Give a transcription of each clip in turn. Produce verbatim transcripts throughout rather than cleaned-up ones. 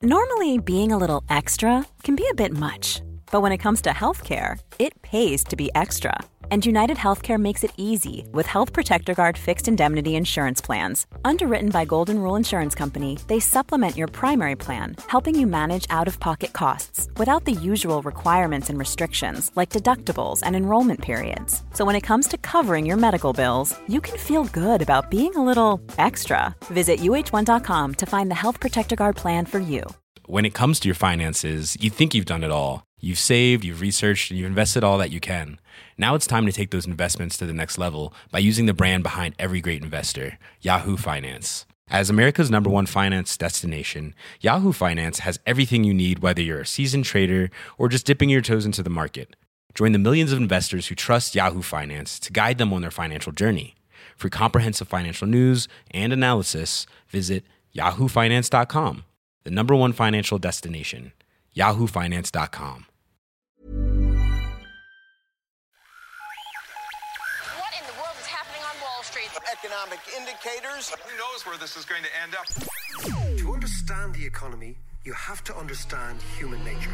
Normally, being a little extra can be a bit much. But when it comes to healthcare, it pays to be extra. And United Healthcare makes it easy with Health Protector Guard fixed indemnity insurance plans. Underwritten by Golden Rule Insurance Company, they supplement your primary plan, helping you manage out-of-pocket costs without the usual requirements and restrictions like deductibles and enrollment periods. So when it comes to covering your medical bills, you can feel good about being a little extra. Visit U H one dot com to find the Health Protector Guard plan for you. When it comes to your finances, you think you've done it all. You've saved, you've researched, and you've invested all that you can. Now it's time to take those investments to the next level by using the brand behind every great investor, Yahoo Finance. As America's number one finance destination, Yahoo Finance has everything you need, whether you're a seasoned trader or just dipping your toes into the market. Join the millions of investors who trust Yahoo Finance to guide them on their financial journey. For comprehensive financial news and analysis, visit yahoo finance dot com, the number one financial destination, yahoo finance dot com. Economic indicators. Who knows where this is going to end up? To understand the economy, you have to understand human nature.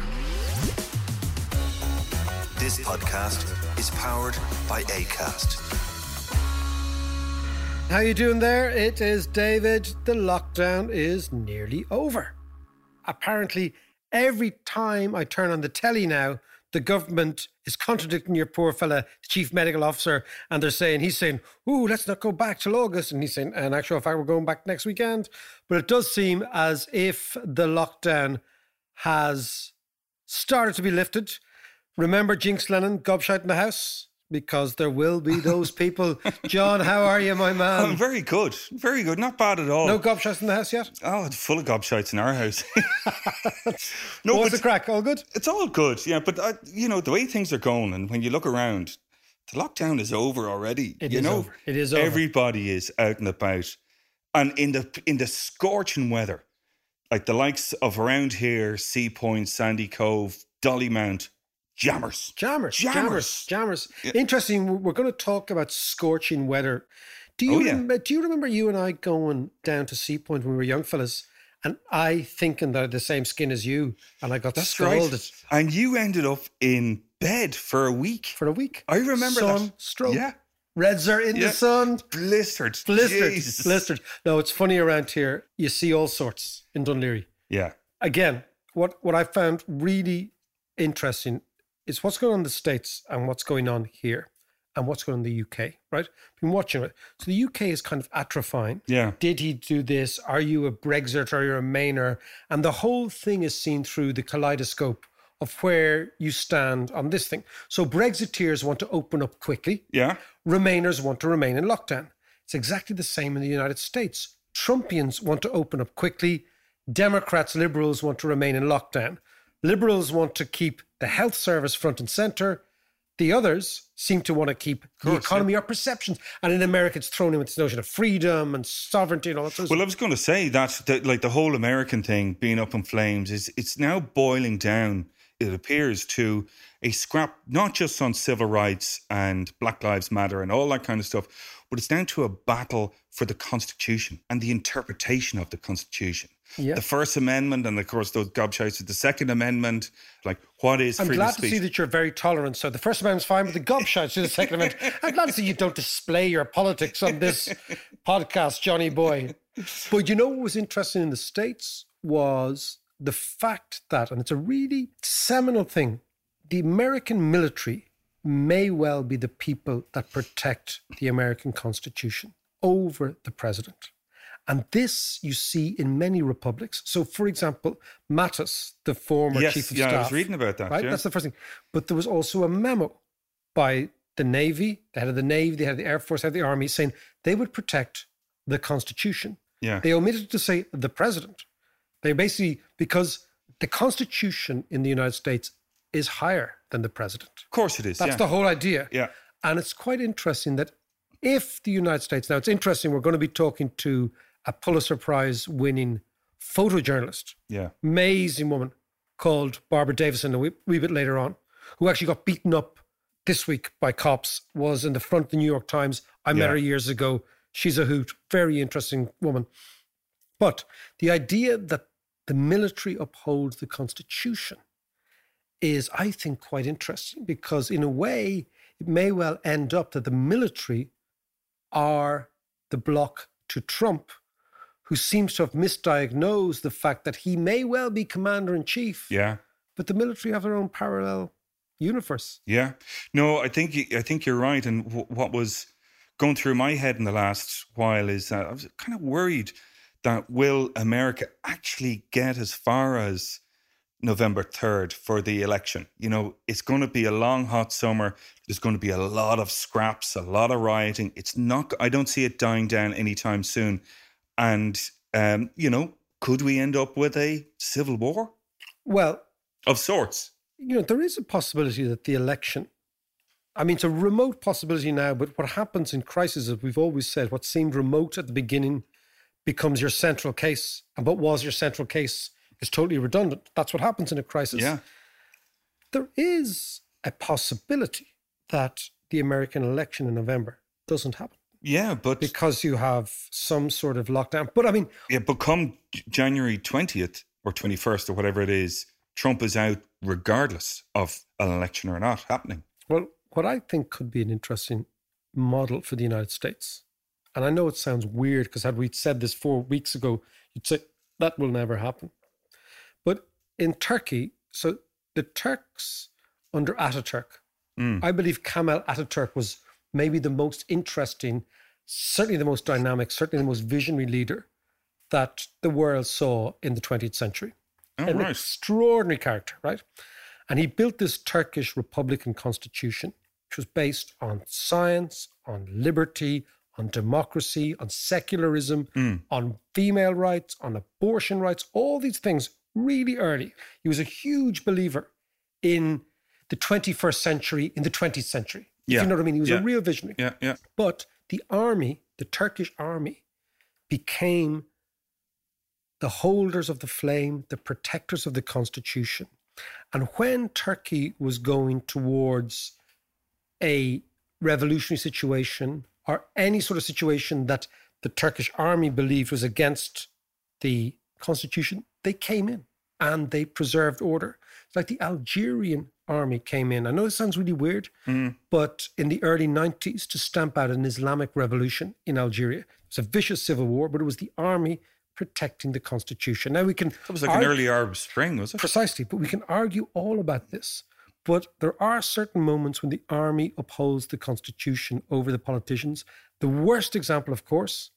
This podcast is powered by Acast. How you doing there? It is David. The lockdown is nearly over. Apparently, every time I turn on the telly now, the government is contradicting your poor fella, chief medical officer, and they're saying, he's saying, ooh, let's not go back till August. And he's saying, in actual fact, we're going back next weekend. But it does seem as if the lockdown has started to be lifted. Remember Jinx Lennon, gobshite in the house? Because there will be those people. John, how are you, my man? I'm very good. Very good. Not bad at all. No gobshites in the house yet? Oh, it's full of gobshites in our house. no, What's the crack? All good? It's all good, yeah. But, uh, you know, the way things are going, and when you look around, the lockdown is over already. It you is know, over. It is over. Everybody is out and about. And in the in the scorching weather, like the likes of around here, Sea Point, Sandy Cove, Dollymount, Jammers. Jammers. Jammers. Jammers. Jammers. Yeah. Interesting. We're going to talk about scorching weather. Do you, Oh, yeah. remember, do you remember you and I going down to Sea Point when we were young fellas, and I thinking that I had the same skin as you, and I got That's scalded right. And you ended up in bed for a week. for a week? I remember sun, that. stroke. Yeah. Reds are in Yeah. the sun. Blistered. Blistered. Jesus. Blistered. No, it's funny around here. You see all sorts in Dunleary. Yeah. Again, what, what I found really interesting is what's going on in the States and what's going on here and what's going on in the U K, right? I've been watching it. So the U K is kind of atrophying. Yeah. Did he do this? Are you a Brexit or are you a Remainer? And the whole thing is seen through the kaleidoscope of where you stand on this thing. So Brexiteers want to open up quickly. Yeah. Remainers want to remain in lockdown. It's exactly the same in the United States. Trumpians want to open up quickly. Democrats, liberals want to remain in lockdown. Liberals want to keep the health service front and centre. The others seem to want to keep the course, economy or perceptions. And in America, it's thrown in with this notion of freedom and sovereignty and all that sort of Well, I stuff. was going to say that, that, like the whole American thing being up in flames is it's now boiling down, it appears, to a scrap, not just on civil rights and Black Lives Matter and all that kind of stuff, but it's down to a battle for the Constitution and the interpretation of the Constitution. Yeah. The First Amendment and, of course, those gobshites with the Second Amendment, like what is I'm freedom glad of to speech? see that you're very tolerant. So the First Amendment's fine, but the gobshites to the Second Amendment. I'm glad to see you don't display your politics on this podcast, Johnny boy. But you know what was interesting in the States was the fact that, and it's a really seminal thing, the American military may well be the people that protect the American Constitution over the president. And this you see in many republics. So, for example, Mattis, the former Yes, chief of yeah, I staff. was reading about that, Right, yeah. that's the first thing. But there was also a memo by the Navy, the head of the Navy, the head of the Air Force, the head of the Army, saying they would protect the Constitution. Yeah. They omitted to say the president. They basically, because the Constitution in the United States is higher than the president. Of course it is, That's yeah. the whole idea. Yeah. And it's quite interesting that if the United States, now it's interesting, we're going to be talking to a Pulitzer Prize winning photojournalist, Yeah. amazing woman called Barbara Davison, a wee, wee bit later on, who actually got beaten up this week by cops, was in the front of the New York Times. I met Yeah. her years ago. She's a hoot, very interesting woman. But the idea that the military upholds the Constitution is, I think, quite interesting because in a way, it may well end up that the military are the bloc to Trump, who seems to have misdiagnosed the fact that he may well be commander-in-chief. Yeah. But the military have their own parallel universe. Yeah. No, I think I think you're right. And w- what was going through my head in the last while is that I was kind of worried that will America actually get as far as November third for the election? You know, it's going to be a long, hot summer. There's going to be a lot of scraps, a lot of rioting. It's not, I don't see it dying down anytime soon. And, um, you know, could we end up with a civil war? Well, of sorts. You know, there is a possibility that the election, I mean, it's a remote possibility now, but what happens in crisis, as we've always said, what seemed remote at the beginning becomes your central case. And what was your central case is totally redundant. That's what happens in a crisis. Yeah. There is a possibility that the American election in November doesn't happen. Yeah, but... because you have some sort of lockdown. But I mean... Yeah, but come January twentieth or twenty-first or whatever it is, Trump is out regardless of an election or not happening. Well, what I think could be an interesting model for the United States, and I know it sounds weird because had we said this four weeks ago, you'd say that will never happen. But in Turkey, so the Turks under Ataturk, mm. I believe Kemal Ataturk was maybe the most interesting, certainly the most dynamic, certainly the most visionary leader that the world saw in the twentieth century. Oh, An right. extraordinary character, right? And he built this Turkish Republican constitution, which was based on science, on liberty, on democracy, on secularism, mm. on female rights, on abortion rights, all these things really early. He was a huge believer in the twenty-first century, in the twentieth century. If Yeah. you know what I mean? He was Yeah. a real visionary. Yeah, yeah. But the army, the Turkish army, became the holders of the flame, the protectors of the constitution. And when Turkey was going towards a revolutionary situation or any sort of situation that the Turkish army believed was against the constitution, they came in and they preserved order. It's like the Algerian army came in. I know it sounds really weird, mm. but in the early nineties to stamp out an Islamic revolution in Algeria. It was a vicious civil war, but it was the army protecting the constitution. Now we can... That was like argue, an early Arab Spring, was it? Precisely, but we can argue all about this. But there are certain moments when the army upholds the constitution over the politicians. The worst example, of course,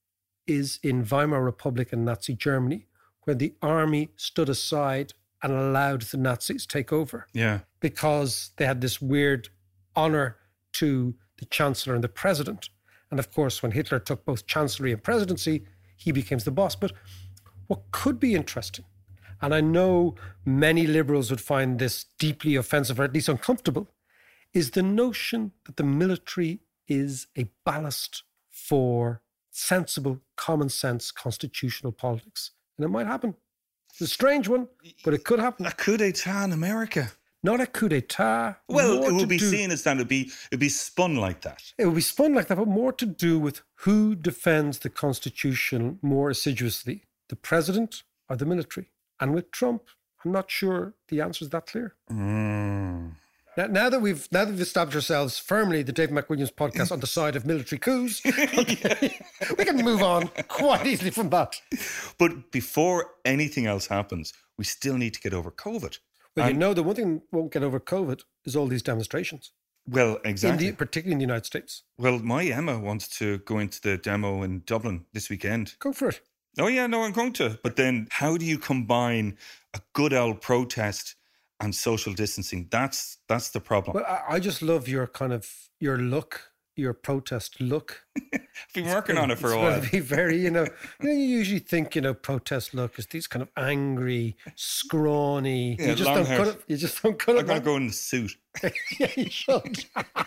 is in Weimar Republic and Nazi Germany, when the army stood aside and allowed the Nazis take over. Yeah. Because they had this weird honor to the chancellor and the president. And of course, when Hitler took both chancellery and presidency, he becomes the boss. But what could be interesting, and I know many liberals would find this deeply offensive or at least uncomfortable, is the notion that the military is a ballast for sensible, common sense, constitutional politics. And it might happen. It's a strange one, but it could happen. A coup d'etat in America. Not a coup d'etat. Well, more it to would be do- seen as that. It'd be, it'd be spun like that. It would be spun like that, but more to do with who defends the Constitution more assiduously, the president or the military. And with Trump, I'm not sure the answer is that clear. Mm. Now, now that we've now that we've established ourselves firmly, the David McWilliams podcast on the side of military coups, okay, we can move on quite easily from that. But before anything else happens, we still need to get over COVID. Well, you And- know, the one thing won't get over COVID is all these demonstrations, Well, in exactly. the, particularly in the United States. Well, my Emma wants to go into the demo in Dublin this weekend. Go for it. Oh, yeah, no, I'm going to. But then how do you combine a good old protest and social distancing? That's that's the problem. Well, I, I just love your kind of your look, your protest look. I've been working on it for It's a going while. to be very, you know, you know, you usually think, you know, protest look is these kind of angry, scrawny. Yeah, you just long don't hair. cut it. You just don't cut I'm it. going to man. go in the suit. Yeah, you should.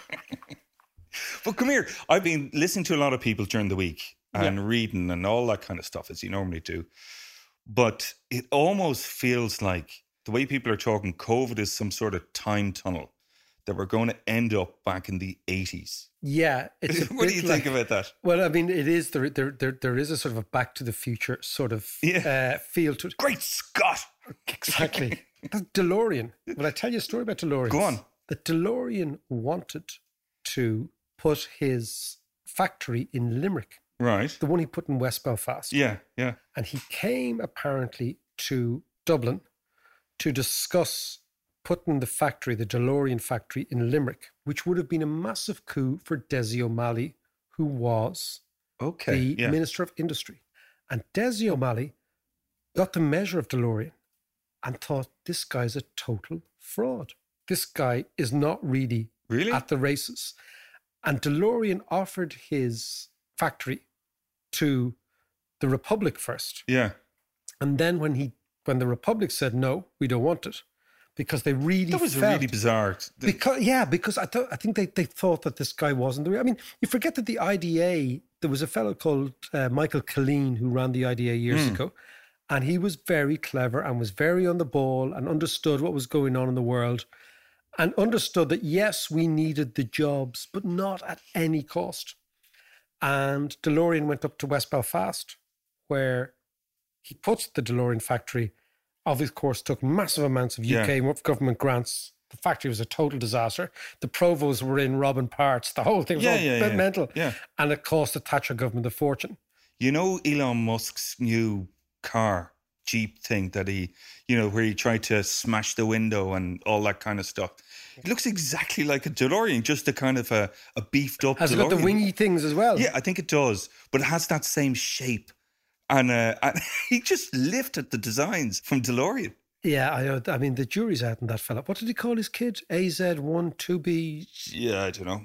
But come here. I've been listening to a lot of people during the week and Yeah. reading and all that kind of stuff, as you normally do. But it almost feels like the way people are talking, COVID is some sort of time tunnel that we're going to end up back in the eighties. Yeah. It's a What do bit you like, think about that? Well, I mean, it is, there, there, there, there is a sort of a Back to the Future sort of Yeah. uh, feel to it. Great Scott! Exactly. The DeLorean. Will I tell you a story about DeLorean? Go on. The DeLorean wanted to put his factory in Limerick, Right. the one he put in West Belfast. Yeah, yeah. And he came apparently to Dublin to discuss putting the factory, the DeLorean factory, in Limerick, which would have been a massive coup for Desi O'Malley, who was Okay. the yeah. Minister of Industry. And Desi O'Malley got the measure of DeLorean and thought, this guy's a total fraud. This guy is not really, Really? at the races. And DeLorean offered his factory to the Republic first. Yeah. And then when he when the Republic said, no, we don't want it, because they really That was felt, really bizarre. The- because yeah, because I thought I think they, they thought that this guy wasn't the real. I mean, you forget that the I D A, there was a fellow called uh, Michael Killeen who ran the I D A years Mm. ago, and he was very clever and was very on the ball and understood what was going on in the world, and understood that yes, we needed the jobs, but not at any cost. And DeLorean went up to West Belfast, where he put the DeLorean factory. Of course, took massive amounts of U K government grants. The factory was a total disaster. The provosts were in robbing parts. The whole thing was Yeah, all yeah, bit yeah. mental. Yeah. And it cost the Thatcher government a fortune. You know Elon Musk's new car, Jeep thing that he, you know, where he tried to smash the window and all that kind of stuff. It looks exactly like a DeLorean, just a kind of a, a beefed up Has DeLorean. it got the wingy things as well? Yeah, I think it does. But it has that same shape. And, uh, and he just lifted the designs from DeLorean. Yeah, I know. I mean, the jury's out on that fella. What did he call his kid? A Z one two B Yeah, I don't know.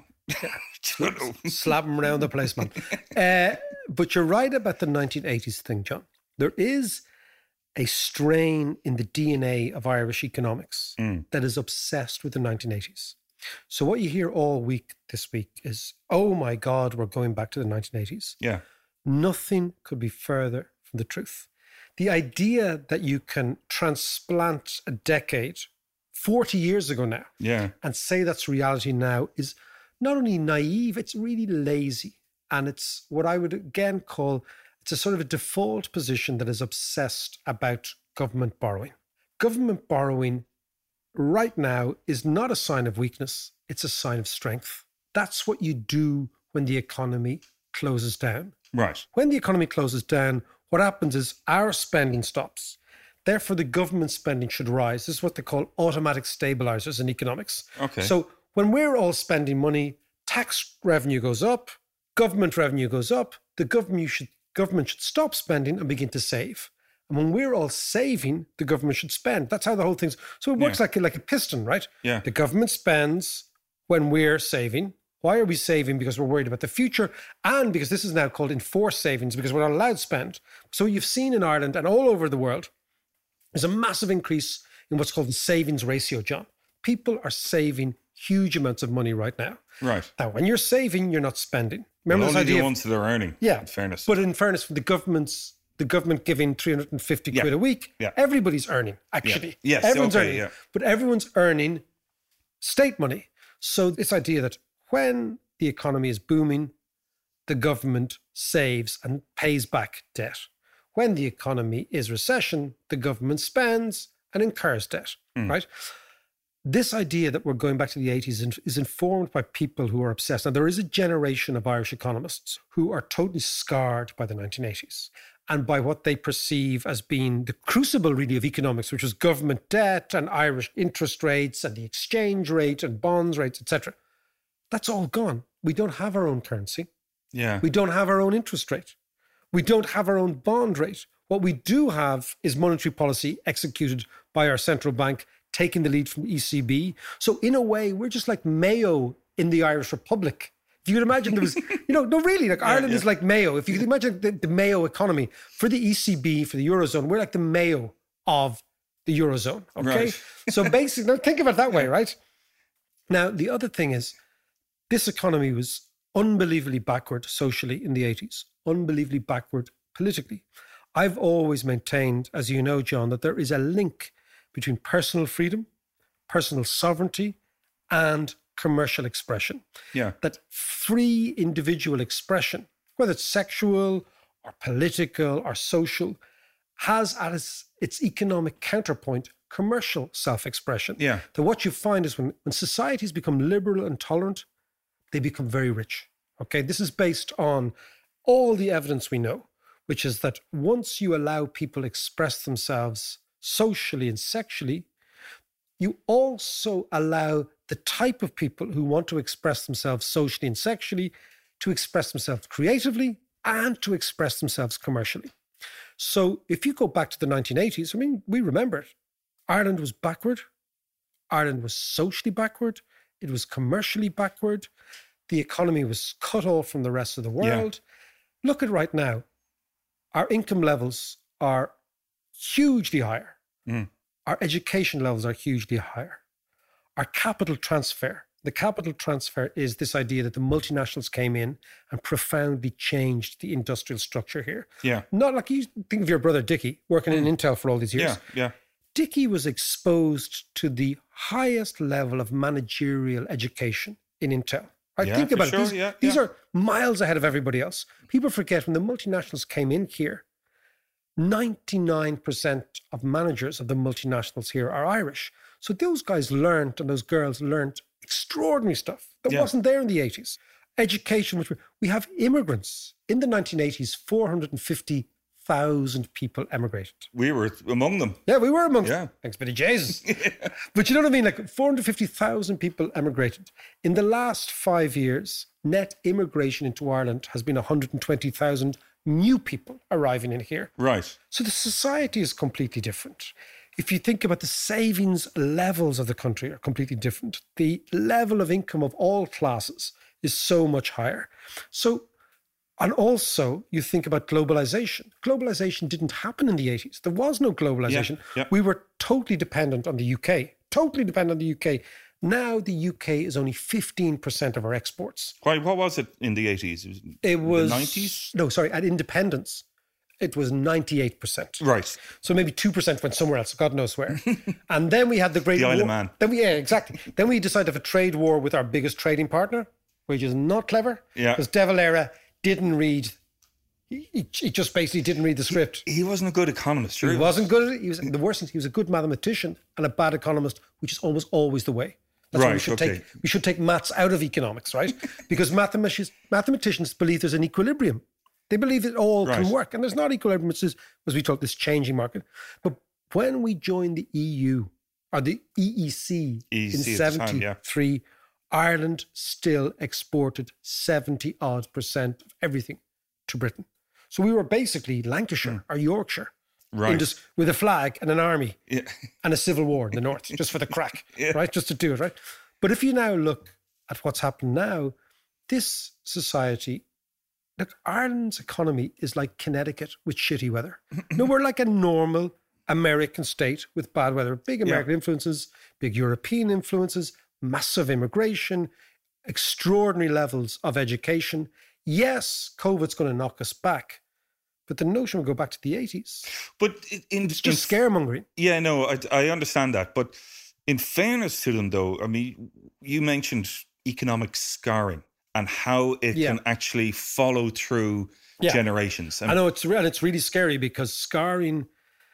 don't know. Slap him around the place, man. uh, but you're right about the nineteen eighties thing, John. There is a strain in the D N A of Irish economics Mm. that is obsessed with the nineteen eighties. So what you hear all week this week is, oh my God, we're going back to the nineteen eighties. Yeah. Nothing could be further from the truth. The idea that you can transplant a decade, forty years ago now, Yeah. and say that's reality now is not only naive, it's really lazy. And it's what I would again call, it's a sort of a default position that is obsessed about government borrowing. Government borrowing right now is not a sign of weakness, it's a sign of strength. That's what you do when the economy closes down. Right. When the economy closes down, what happens is our spending stops. Therefore, the government spending should rise. This is what they call automatic stabilizers in economics. Okay. So when we're all spending money, tax revenue goes up, government revenue goes up, the government should, government should stop spending and begin to save. And when we're all saving, the government should spend. That's how the whole thing's... So it works Yeah. like, a, like a piston, right? Yeah. The government spends when we're saving. Why are we saving? Because we're worried about the future, and because this is now called enforced savings, because we're not allowed to spend. So you've seen in Ireland and all over the world, there's a massive increase in what's called the savings ratio, John. People are saving huge amounts of money right now. Right. Now, when you're saving, you're not spending. Remember Well, this only idea the of- ones that are earning, yeah, in fairness. But in fairness, the government's the government giving three hundred fifty Yeah. quid a week, Yeah. everybody's earning, actually. Yes, everyone's okay, earning. yeah. But everyone's earning state money. So this idea that when the economy is booming, the government saves and pays back debt. When the economy is recession, the government spends and incurs debt, Mm. right? This idea that we're going back to the eighties is informed by people who are obsessed. Now, there is a generation of Irish economists who are totally scarred by the nineteen eighties and by what they perceive as being the crucible, really, of economics, which was government debt and Irish interest rates and the exchange rate and bonds rates, et cetera. That's all gone. We don't have our own currency. yeah. We don't have our own interest rate. We don't have our own bond rate. What we do have is monetary policy executed by our central bank, taking the lead from the E C B. So in a way, we're just like Mayo in the Irish Republic. If you could imagine there was, you know, no, really, like Ireland yeah. is like Mayo. If you could imagine the, the Mayo economy for the E C B, for the Eurozone, we're like the Mayo of the Eurozone. Okay. Right. So basically, now think of it that way, right? Now, the other thing is, this economy was unbelievably backward socially in the eighties, unbelievably backward politically. I've always maintained, as you know, John, that there is a link between personal freedom, personal sovereignty, and commercial expression. Yeah. That free individual expression, whether it's sexual or political or social, has as its economic counterpoint commercial self-expression. Yeah. So what you find is when, when societies become liberal and tolerant, they become very rich. Okay, this is based on all the evidence we know, which is that once you allow people express themselves socially and sexually, you also allow the type of people who want to express themselves socially and sexually to express themselves creatively and to express themselves commercially. So if you go back to the nineteen eighties, I mean, we remember it. Ireland was backward. Ireland was socially backward. It was commercially backward. The economy was cut off from the rest of the world. Yeah. Look at right now. Our income levels are hugely higher. Mm. Our education levels are hugely higher. Our capital transfer, the capital transfer is this idea that the multinationals came in and profoundly changed the industrial structure here. Yeah. Not like you think of your brother Dickie working mm. in Intel for all these years. Yeah, yeah. Dickie was exposed to the highest level of managerial education in Intel. Right? Yeah, Think about sure. it. These, yeah, these yeah. are miles ahead of everybody else. People forget when the multinationals came in here, ninety-nine percent of managers of the multinationals here are Irish. So those guys learned and those girls learned extraordinary stuff that yeah. wasn't there in the eighties. Education, which we have immigrants. In the nineteen eighties, four hundred fifty thousand people emigrated. We were among them. Yeah, we were amongst yeah. them. Thanks, Billy Jesus. yeah. But you know what I mean? Like four hundred fifty thousand people emigrated. In the last five years, net immigration into Ireland has been one hundred twenty thousand new people arriving in here. Right. So the society is completely different. If you think about the savings levels of the country are completely different. The level of income of all classes is so much higher. So And also, you think about globalization. Globalization didn't happen in the eighties. There was no globalization. Yeah, yeah. We were totally dependent on the U K, totally dependent on the U K. Now the U K is only fifteen percent of our exports. Why? What was it in the eighties? It was, it was the nineties? No, sorry, at independence, it was ninety-eight percent. Right. So maybe two percent went somewhere else, God knows where. And then we had the Great the War. Isle of Man. Then we, yeah, exactly. Then we decided to have a trade war with our biggest trading partner, which is not clever. Yeah. Because De Valera didn't read, he, he just basically didn't read the script. He, he wasn't a good economist, sure. He wasn't good at it. He was, the worst thing, he was a good mathematician and a bad economist, which is almost always the way. That's right, why we should okay. take we should take maths out of economics, right? Because mathematicians mathematicians believe there's an equilibrium. They believe it all right. can work, and there's not equilibrium. It's just, as we talk, this changing market. But when we joined the E U or the E E C, E E C in at the time, yeah. seventy-three, Ireland still exported seventy odd percent of everything to Britain. So we were basically Lancashire mm. or Yorkshire. Right. Just with a flag and an army yeah. and a civil war in the north, just for the crack, yeah. right? Just to do it, right? But if you now look at what's happened now, this society, look, Ireland's economy is like Connecticut with shitty weather. No, we're like a normal American state with bad weather, big American yeah. influences, big European influences, massive immigration, extraordinary levels of education. Yes, COVID's going to knock us back. But the notion will go back to the eighties. But in, it's just in, scaremongering. Yeah, no, I, I understand that. But in fairness to them, though, I mean, you mentioned economic scarring and how it yeah. can actually follow through yeah. generations. I, mean, I know it's and it's really scary because scarring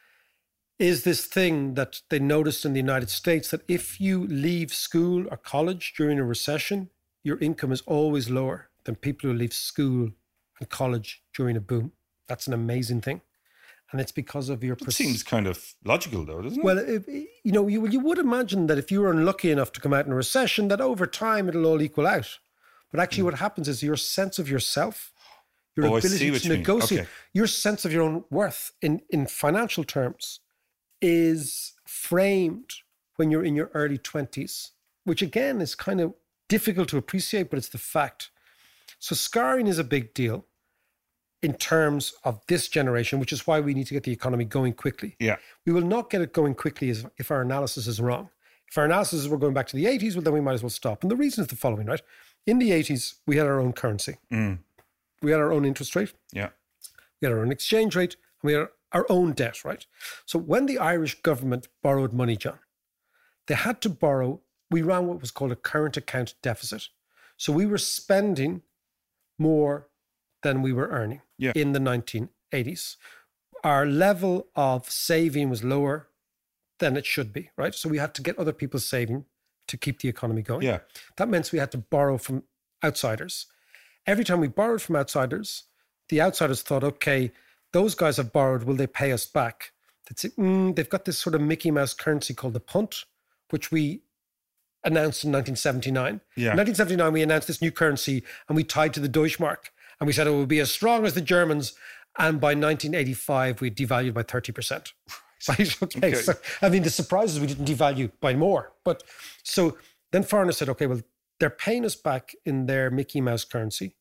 is this thing that they noticed in the United States that if you leave school or college during a recession, your income is always lower than people who leave school and college during a boom. That's an amazing thing. And it's because of your... It pers- seems kind of logical, though, doesn't it? Well, it, you know, you, you would imagine that if you were unlucky enough to come out in a recession, that over time it'll all equal out. But actually mm. what happens is your sense of yourself, your oh, ability to you negotiate, okay. your sense of your own worth in, in financial terms is framed when you're in your early twenties, which again is kind of difficult to appreciate, but it's the fact. So scarring is a big deal in terms of this generation, which is why we need to get the economy going quickly. Yeah. We will not get it going quickly as, if our analysis is wrong. If our analysis is we're going back to the eighties, well, then we might as well stop. And the reason is the following, right? In the eighties, we had our own currency. Mm. We had our own interest rate. Yeah. We had our own exchange rate. And we had our own debt, right? So when the Irish government borrowed money, John, they had to borrow we ran what was called a current account deficit. So we were spending more than we were earning Yeah. in the nineteen eighties. Our level of saving was lower than it should be, right? So we had to get other people's saving to keep the economy going. Yeah. That meant we had to borrow from outsiders. Every time we borrowed from outsiders, the outsiders thought, okay, those guys have borrowed, will they pay us back? They'd say, mm, they've got this sort of Mickey Mouse currency called the punt, which we announced in nineteen seventy-nine. Yeah. In nineteen seventy-nine, we announced this new currency and we tied to the Deutschmark. And we said it would be as strong as the Germans. And by nineteen eighty-five, we devalued by thirty percent. Right? Okay. Okay. So, I mean, the surprise is we didn't devalue by more. But so then foreigners said, okay, well, they're paying us back in their Mickey Mouse currency.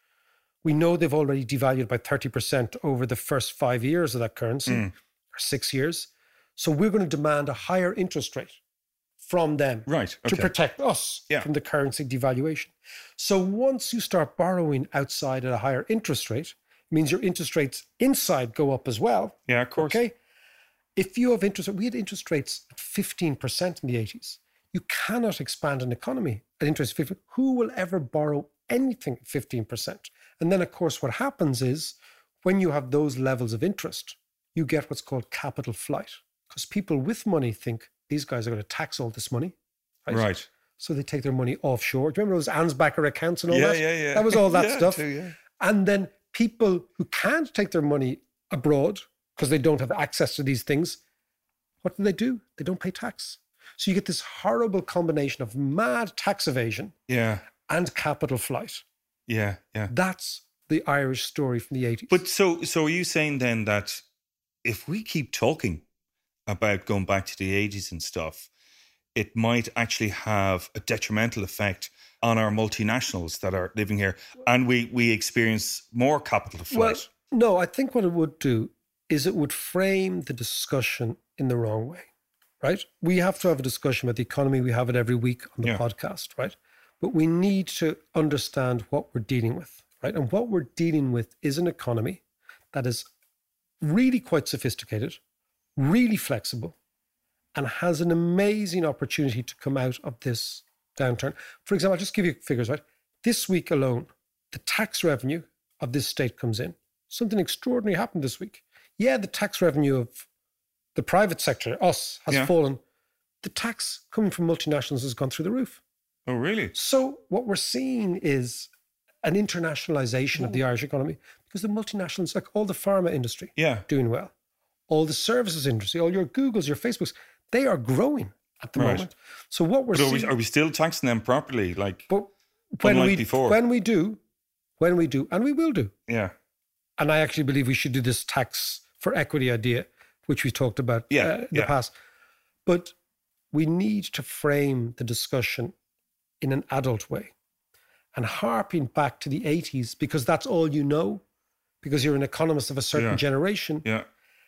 We know they've already devalued by thirty percent over the first five years of that currency, Mm. or six years. So we're going to demand a higher interest rate from them Right. to Okay. protect us Yeah. from the currency devaluation. So once you start borrowing outside at a higher interest rate, it means your interest rates inside go up as well. Yeah, of course. Okay. If you have interest, we had interest rates at fifteen percent in the eighties. You cannot expand an economy at interest fifteen. Who will ever borrow anything at fifteen percent? And then, of course, what happens is when you have those levels of interest, you get what's called capital flight, because people with money think these guys are going to tax all this money. Right. So they take their money offshore. Do you remember those Ansbacher accounts and all Yeah, that? yeah, yeah. That was all that Yeah, stuff. too, yeah. And then people who can't take their money abroad because they don't have access to these things, what do they do? They don't pay tax. So you get this horrible combination of mad tax evasion Yeah. and capital flight. Yeah. Yeah. That's the Irish story from the eighties. But so, so are you saying then that if we keep talking about going back to the eighties and stuff, it might actually have a detrimental effect on our multinationals that are living here, and we we experience more capital Well, flight? no, I think what it would do is it would frame the discussion in the wrong way, right? We have to have a discussion about the economy. We have it every week on the Yeah. podcast, right? But we need to understand what we're dealing with, right? And what we're dealing with is an economy that is really quite sophisticated, really flexible, and has an amazing opportunity to come out of this downturn. For example, I'll just give you figures, right? This week alone, the tax revenue of this state comes in. Something extraordinary happened this week. Yeah, the tax revenue of the private sector, us, has Yeah. fallen. The tax coming from multinationals has gone through the roof. Oh, really? So what we're seeing is an internationalization of the Irish economy because the multinationals, like all the pharma industry, Yeah. doing well. All the services industry, all your Googles, your Facebooks, they are growing at the Right. moment. So what we're But are seeing... we, are we still taxing them properly? Like, But when Unlike we before. when we do, when we do, and we will do, yeah. and I actually believe we should do this tax for equity idea, which we talked about Yeah, uh, in the yeah. past. But we need to frame the discussion in an adult way, and harping back to the eighties because that's all you know, because you're an economist of a certain Yeah. generation, Yeah.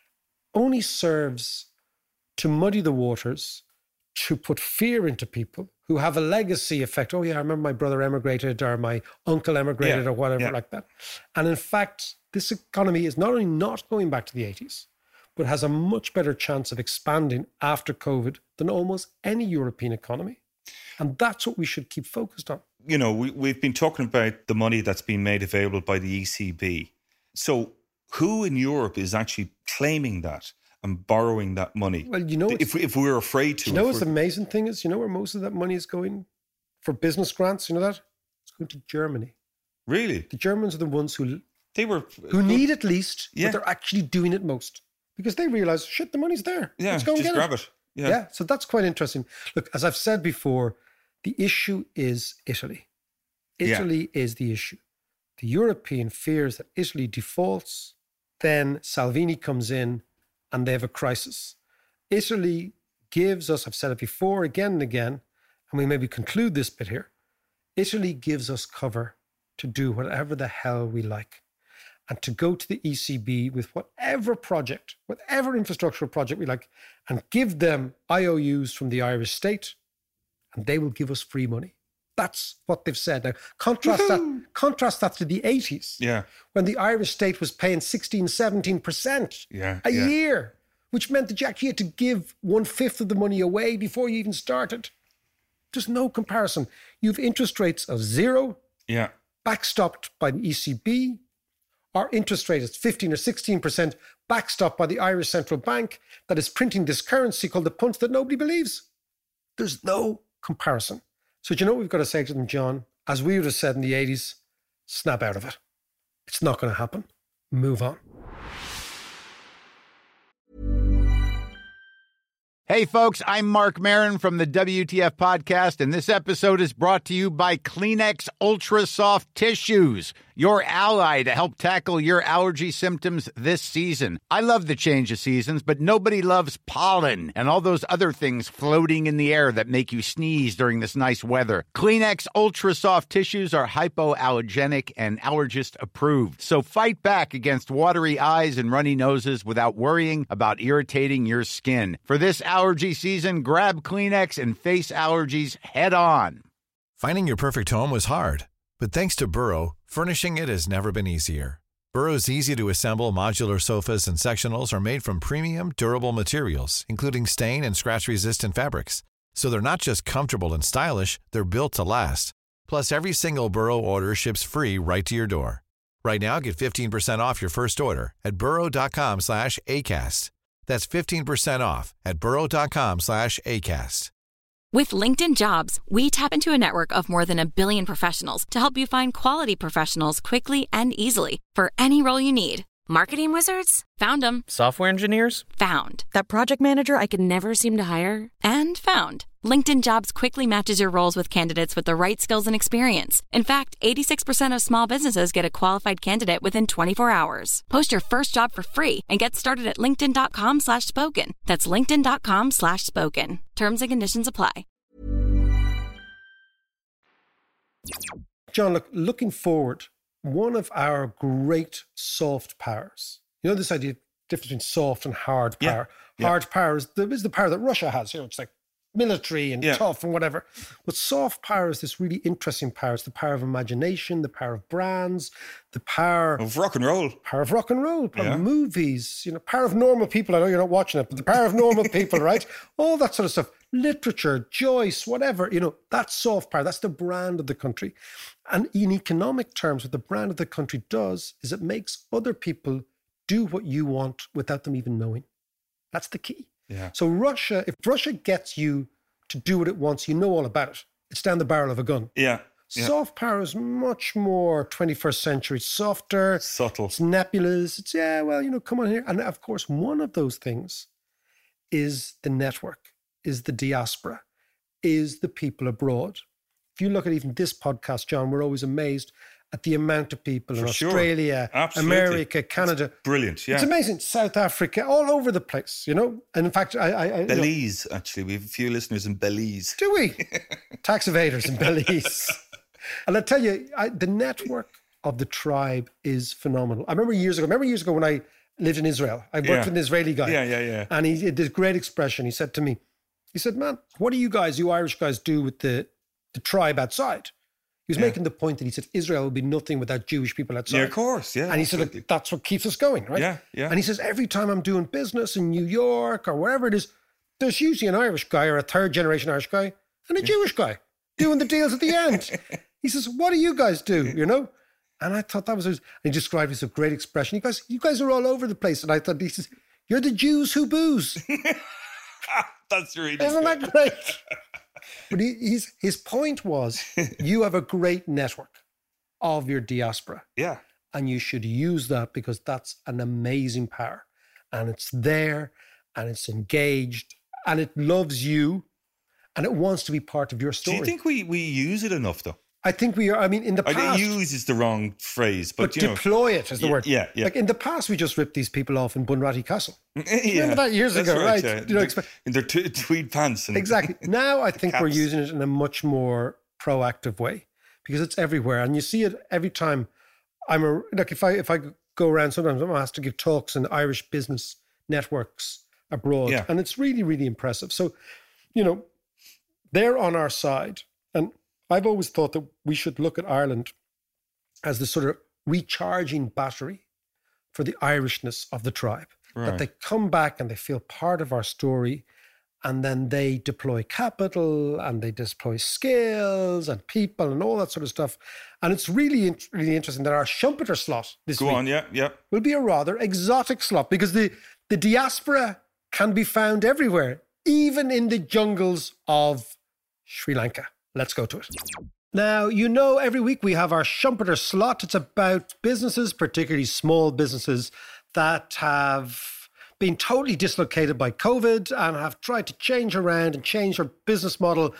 only serves to muddy the waters, to put fear into people who have a legacy effect. Oh yeah, I remember my brother emigrated or my uncle emigrated Yeah, or whatever yeah. like that. And in fact, this economy is not only not going back to the eighties, but has a much better chance of expanding after COVID than almost any European economy. And that's what we should keep focused on. You know, we, we've been talking about the money that's been made available by the E C B. So who in Europe is actually claiming that and borrowing that money? Well, you know, if, we- if we're afraid to. you know if what's the we're- amazing thing is, you know where most of that money is going for business grants? You know that? It's going to Germany. Really? The Germans are the ones who They were... who need it least, Yeah. but they're actually doing it most because they realize, shit, the money's there. Yeah, Let's go and just get grab it. it. Yeah. Yeah. so that's quite interesting. Look, as I've said before, the issue is Italy. Yeah. Italy is the issue. The European fears that Italy defaults, then Salvini comes in and they have a crisis. Italy gives us, I've said it before, again and again, and we maybe conclude this bit here. Italy gives us cover to do whatever the hell we like and to go to the E C B with whatever project, whatever infrastructural project we like, and give them I O Us from the Irish state, and they will give us free money. That's what they've said. Now, contrast that, contrast that to the eighties, Yeah. when the Irish state was paying sixteen, seventeen percent Yeah, a yeah. year, which meant that you actually had to give one-fifth of the money away before you even started. There's no comparison. You've interest rates of zero, Yeah. backstopped by the E C B. Our interest rate is fifteen or sixteen percent, backstopped by the Irish Central Bank that is printing this currency called the punch that nobody believes. There's no comparison. So do you know what we've got to say to them, John? As we would have said in the eighties, snap out of it. It's not going to happen. Move on. Hey, folks, I'm Mark Maron from the W T F Podcast, and this episode is brought to you by Kleenex Ultra Soft Tissues, your ally to help tackle your allergy symptoms this season. I love the change of seasons, but nobody loves pollen and all those other things floating in the air that make you sneeze during this nice weather. Kleenex Ultra Soft Tissues are hypoallergenic and allergist approved, so fight back against watery eyes and runny noses without worrying about irritating your skin. For this allergy season, grab Kleenex and face allergies head on. Finding your perfect home was hard, but thanks to Burrow, furnishing it has never been easier. Burrow's easy-to-assemble modular sofas and sectionals are made from premium, durable materials, including stain and scratch-resistant fabrics. So they're not just comfortable and stylish, they're built to last. Plus, every single Burrow order ships free right to your door. Right now, get fifteen percent off your first order at burrow.com slash ACAST. That's fifteen percent off at burrow.com slash ACAST. With LinkedIn Jobs, we tap into a network of more than a billion professionals to help you find quality professionals quickly and easily for any role you need. Marketing wizards? Found them. Software engineers? Found. That project manager I could never seem to hire? And found. LinkedIn Jobs quickly matches your roles with candidates with the right skills and experience. In fact, eighty-six percent of small businesses get a qualified candidate within twenty-four hours. Post your first job for free and get started at linkedin.com slash spoken. That's linkedin.com slash spoken. Terms and conditions apply. John, look, looking forward, one of our great soft powers, you know, this idea, difference between soft and hard power. Yeah. Hard Yeah. power is the, is the power that Russia has, you know, it's like military and Yeah. tough and whatever. But soft power is this really interesting power. It's the power of imagination, the power of brands, the power Of rock and roll. power of rock and roll, power Yeah. of movies, you know, power of normal people. I know you're not watching it, but the power of normal people, right? All that sort of stuff. Literature, Joyce, whatever, you know, that's soft power. That's the brand of the country. And in economic terms, what the brand of the country does is it makes other people do what you want without them even knowing. That's the key. Yeah. So Russia, if Russia gets you to do what it wants, you know all about it. It's down the barrel of a gun. Yeah. Yeah. Soft power is much more twenty-first century, softer, Subtle. it's nebulous. It's, yeah, well, you know, come on here. And of course, one of those things is the network, is the diaspora, is the people abroad. If you look at even this podcast, John, we're always amazed at the amount of people in For sure. Australia, Absolutely. America, Canada. Brilliant. Yeah. It's amazing. South Africa, all over the place, you know? And in fact, I... I, I you know, Belize, actually. We have a few listeners in Belize. do we? Tax evaders in Belize. And I tell you, I, the network of the tribe is phenomenal. I remember years ago, remember years ago when I lived in Israel, I worked Yeah. with an Israeli guy. Yeah, yeah, yeah. And he did this great expression. He said to me, he said, man, what do you guys, you Irish guys do with the, the tribe outside? He was Yeah. making the point that he said, Israel would be nothing without Jewish people outside. Yeah, of course. Yeah. And he said, absolutely. look, that's what keeps us going, right? Yeah, yeah. And he says, every time I'm doing business in New York or wherever it is, there's usually an Irish guy or a third generation Irish guy and a Jewish guy doing the deals at the end. He says, what do you guys do, you know? And I thought that was, and he described it as a great expression. He goes, you guys are all over the place. And I thought, he says, you're the Jews who booze. That's really Isn't good. that great? But he, he's, his point was, you have a great network of your diaspora. Yeah. And you should use that because that's an amazing power. And it's there and it's engaged and it loves you and it wants to be part of your Do story. you think we, we use it enough, though? I think we are, I mean, in the I past... think use is the wrong phrase, but, but you know. deploy it is the Yeah, word. yeah, yeah. Like in the past, we just ripped these people off in Bunratty Castle. yeah, Remember that years that's ago, right? Yeah. You know, in, expe- their, in their t- tweed pants. And Exactly. Now I think we're caps. using it in a much more proactive way because it's everywhere, and you see it every time. I'm a like if I if I go around, sometimes I'm asked to give talks in Irish business networks abroad, Yeah. and it's really really impressive. So, you know, they're on our side, and I've always thought that we should look at Ireland as the sort of recharging battery for the Irishness of the tribe. That Right. they come back and they feel part of our story and then they deploy capital and they deploy skills and people and all that sort of stuff. And it's really, really interesting that our Schumpeter slot this Go week on, yeah, yeah. will be a rather exotic slot because the, the diaspora can be found everywhere, even in the jungles of Sri Lanka. Let's go to it. Now, you know, every week we have our Schumpeter slot. It's about businesses, particularly small businesses, that have been totally dislocated by COVID and have tried to change around and change their business model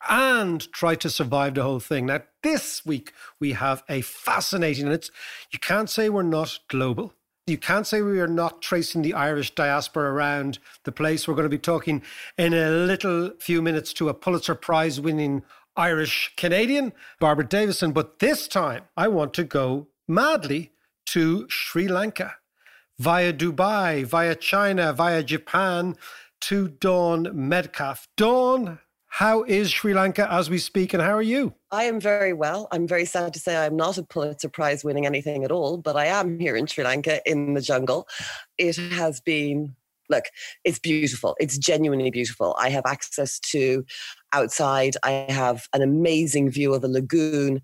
and try to survive the whole thing. Now, this week we have a fascinating, and it's, you can't say we're not global. You can't say we are not tracing the Irish diaspora around the place. We're going to be talking in a little few minutes to a Pulitzer Prize winning Irish Canadian, Barbara Davison. But this time I want to go madly to Sri Lanka via Dubai, via China, via Japan to Dawn Metcalf. Dawn, how is Sri Lanka as we speak, and how are you? I am very well. I'm very sad to say I'm not a Pulitzer Prize winning anything at all, but I am here in Sri Lanka in the jungle. It has been, look, it's beautiful. It's genuinely beautiful. I have access to outside. I have an amazing view of a lagoon.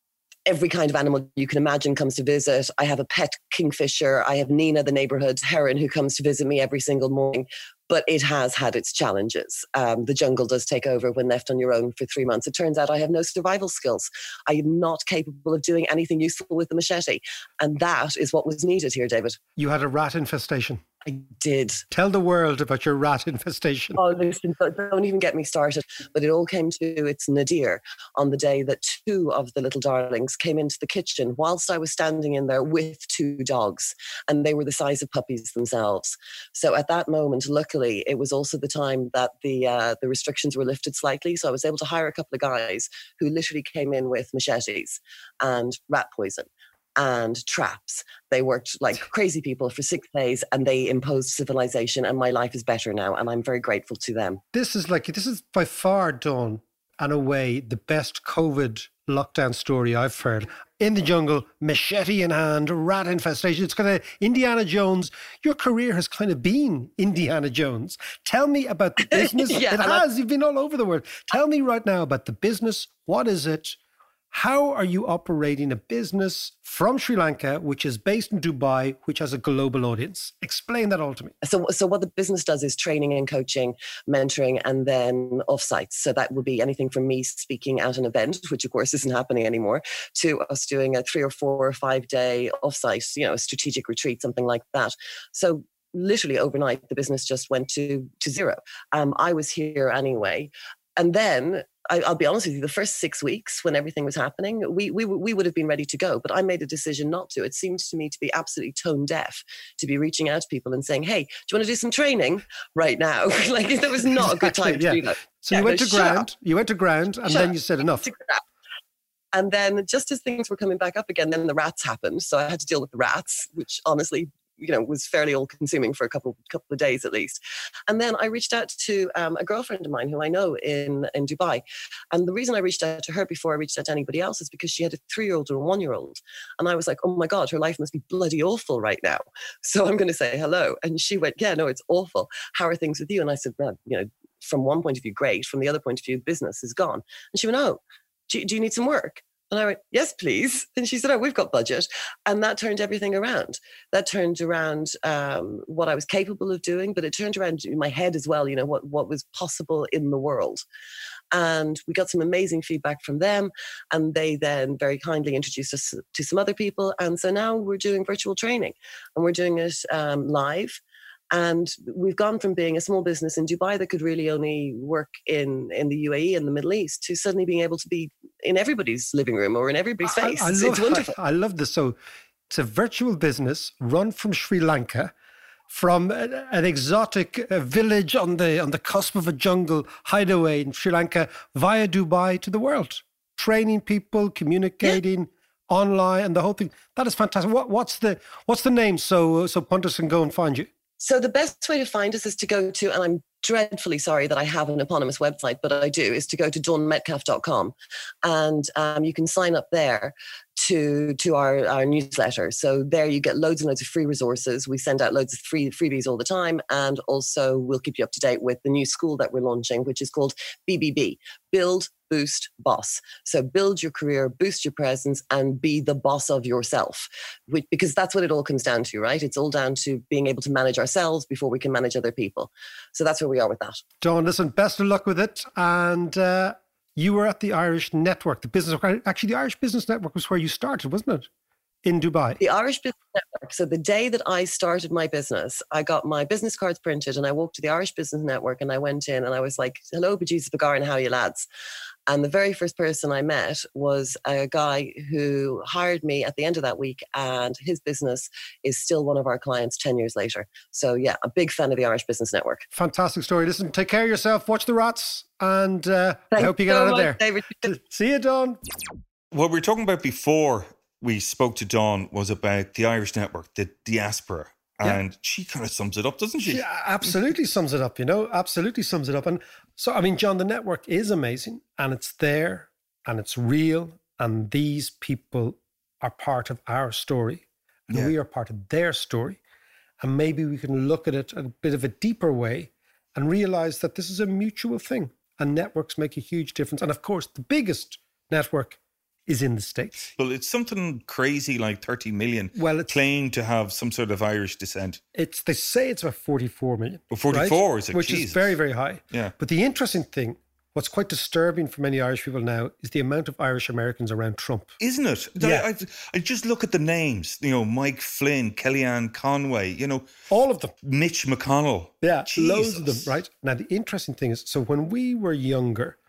Every kind of animal you can imagine comes to visit. I have a pet kingfisher. I have Nina, the neighborhood heron, who comes to visit me every single morning. But it has had its challenges. Um, the jungle does take over when left on your own for three months. It turns out I have no survival skills. I am not capable of doing anything useful with the machete. And that is what was needed here, David. You had a rat infestation. I did. Tell the world about your rat infestation. Oh, listen, don't even get me started. But it all came to its nadir on the day that two of the little darlings came into the kitchen whilst I was standing in there with two dogs. And they were the size of puppies themselves. So at that moment, luckily, it was also the time that the uh, the restrictions were lifted slightly. So I was able to hire a couple of guys who literally came in with machetes and rat poison and traps. They worked like crazy people for six days and they imposed civilization, and my life is better now, and I'm very grateful to them. This is like, this is by far, Dawn, and away the best COVID lockdown story I've heard. In the jungle, machete in hand, rat infestation. It's kind of Indiana Jones. Your career has kind of been Indiana Jones. Tell me about the business. Yeah, it has. You've been all over the world. Tell me right now about the business. What is it? How are you operating a business from Sri Lanka, which is based in Dubai, which has a global audience? Explain that all to me. So, so what the business does is training and coaching, mentoring, and then offsites. So that would be anything from me speaking at an event, which of course isn't happening anymore, to us doing a three or four or five day offsite, you know, a strategic retreat, something like that. So literally overnight, the business just went to, to zero. Um, I was here anyway. And then I, I'll be honest with you, the first six weeks when everything was happening, we, we we would have been ready to go. But I made a decision not to. It seemed to me to be absolutely tone deaf to be reaching out to people and saying, hey, do you want to do some training right now? Like, that was not exactly, a good time to yeah. do that. So yeah, you went no, to ground, you went to ground, and shut then you said enough. And then just as things were coming back up again, then the rats happened. So I had to deal with the rats, which honestly, you know, was fairly all-consuming for a couple couple of days at least. And then I reached out to um, a girlfriend of mine who I know in, in Dubai. And the reason I reached out to her before I reached out to anybody else is because she had a three-year-old and a one-year-old. And I was like, oh my God, her life must be bloody awful right now. So I'm going to say hello. And she went, yeah, no, it's awful. How are things with you? And I said, well, you know, from one point of view, great. From the other point of view, business is gone. And she went, oh, do, do you need some work? And I went, yes, please. And she said, oh, we've got budget. And that turned everything around. That turned around um, what I was capable of doing, but it turned around in my head as well, you know, what, what was possible in the world. And we got some amazing feedback from them. And they then very kindly introduced us to some other people. And so now we're doing virtual training and we're doing it um, live. And we've gone from being a small business in Dubai that could really only work in, in the U A E and the Middle East to suddenly being able to be in everybody's living room or in everybody's face. I, I it's, love, it's wonderful. I, I love this. So it's a virtual business run from Sri Lanka, from an exotic village on the on the cusp of a jungle hideaway in Sri Lanka via Dubai to the world, training people, communicating. Yeah. Online and the whole thing. That is fantastic. What, what's the what's the name so so punters can go and find you? So the best way to find us is to go to, and I'm dreadfully sorry that I have an eponymous website, but I do, is to go to dawn metcalf dot com. And um, you can sign up there to to our, our newsletter. So there you get loads and loads of free resources. We send out loads of free freebies all the time. And also we'll keep you up to date with the new school that we're launching, which is called B B B, Build, Boost, Boss. So build your career, boost your presence, and be the boss of yourself. Which, because that's what it all comes down to, right? It's all down to being able to manage ourselves before we can manage other people. So that's where we are with that. Dawn, listen, best of luck with it. And uh, you were at the Irish Network, the business, actually the Irish Business Network was where you started, wasn't it? In Dubai. The Irish Business Network. So the day that I started my business, I got my business cards printed and I walked to the Irish Business Network and I went in and I was like, hello, bejesus Bagarin, how are you lads? And the very first person I met was a guy who hired me at the end of that week, and his business is still one of our clients ten years later. So yeah, a big fan of the Irish Business Network. Fantastic story. Listen, take care of yourself, watch the rats, and uh, I hope you get so out of much, there. David. See you, Dawn. What we were talking about before we spoke to Dawn was about the Irish Network, the diaspora. And yeah. she kind of sums it up, doesn't she? She absolutely sums it up, you know, absolutely sums it up. And so, I mean, John, the network is amazing and it's there and it's real. And these people are part of our story and yeah. we are part of their story. And maybe we can look at it a bit of a deeper way and realize that this is a mutual thing. And networks make a huge difference. And of course, the biggest network is in the States. Well, it's something crazy like thirty million well, it's, claim to have some sort of Irish descent. It's They say it's about forty-four million. Well, forty-four right? is it? Which Jesus. is very, very high. Yeah. But the interesting thing, what's quite disturbing for many Irish people now is the amount of Irish Americans around Trump. Isn't it? Yeah. I, I, I just look at the names, you know, Mike Flynn, Kellyanne Conway, you know. All of them. Mitch McConnell. Yeah, Jesus. Loads of them, right? Now, the interesting thing is, so when we were younger,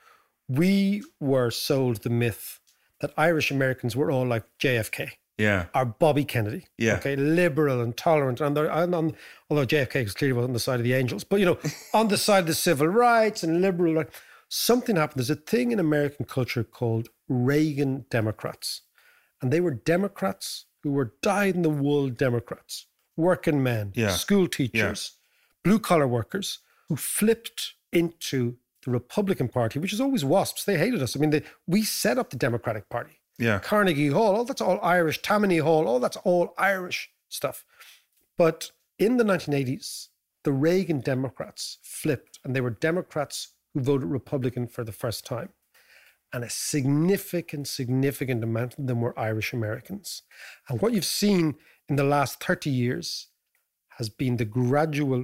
we were sold the myth that Irish Americans were all like J F K. Yeah. Or Bobby Kennedy. Yeah. Okay, liberal and tolerant. And, and on, although J F K was clearly on the side of the angels, but, you know, on the side of the civil rights and liberal, like, something happened. There's a thing in American culture called Reagan Democrats. And they were Democrats who were dyed-in-the-wool Democrats, working men, yeah. school teachers, yeah. blue-collar workers who flipped into the Republican Party, which is always WASPs. They hated us. I mean, they, we set up the Democratic Party. Yeah. Carnegie Hall, all that's all Irish. Tammany Hall, all that's all Irish stuff. But in the nineteen eighties, the Reagan Democrats flipped, and they were Democrats who voted Republican for the first time. And a significant, significant amount of them were Irish Americans. And what you've seen in the last thirty years has been the gradual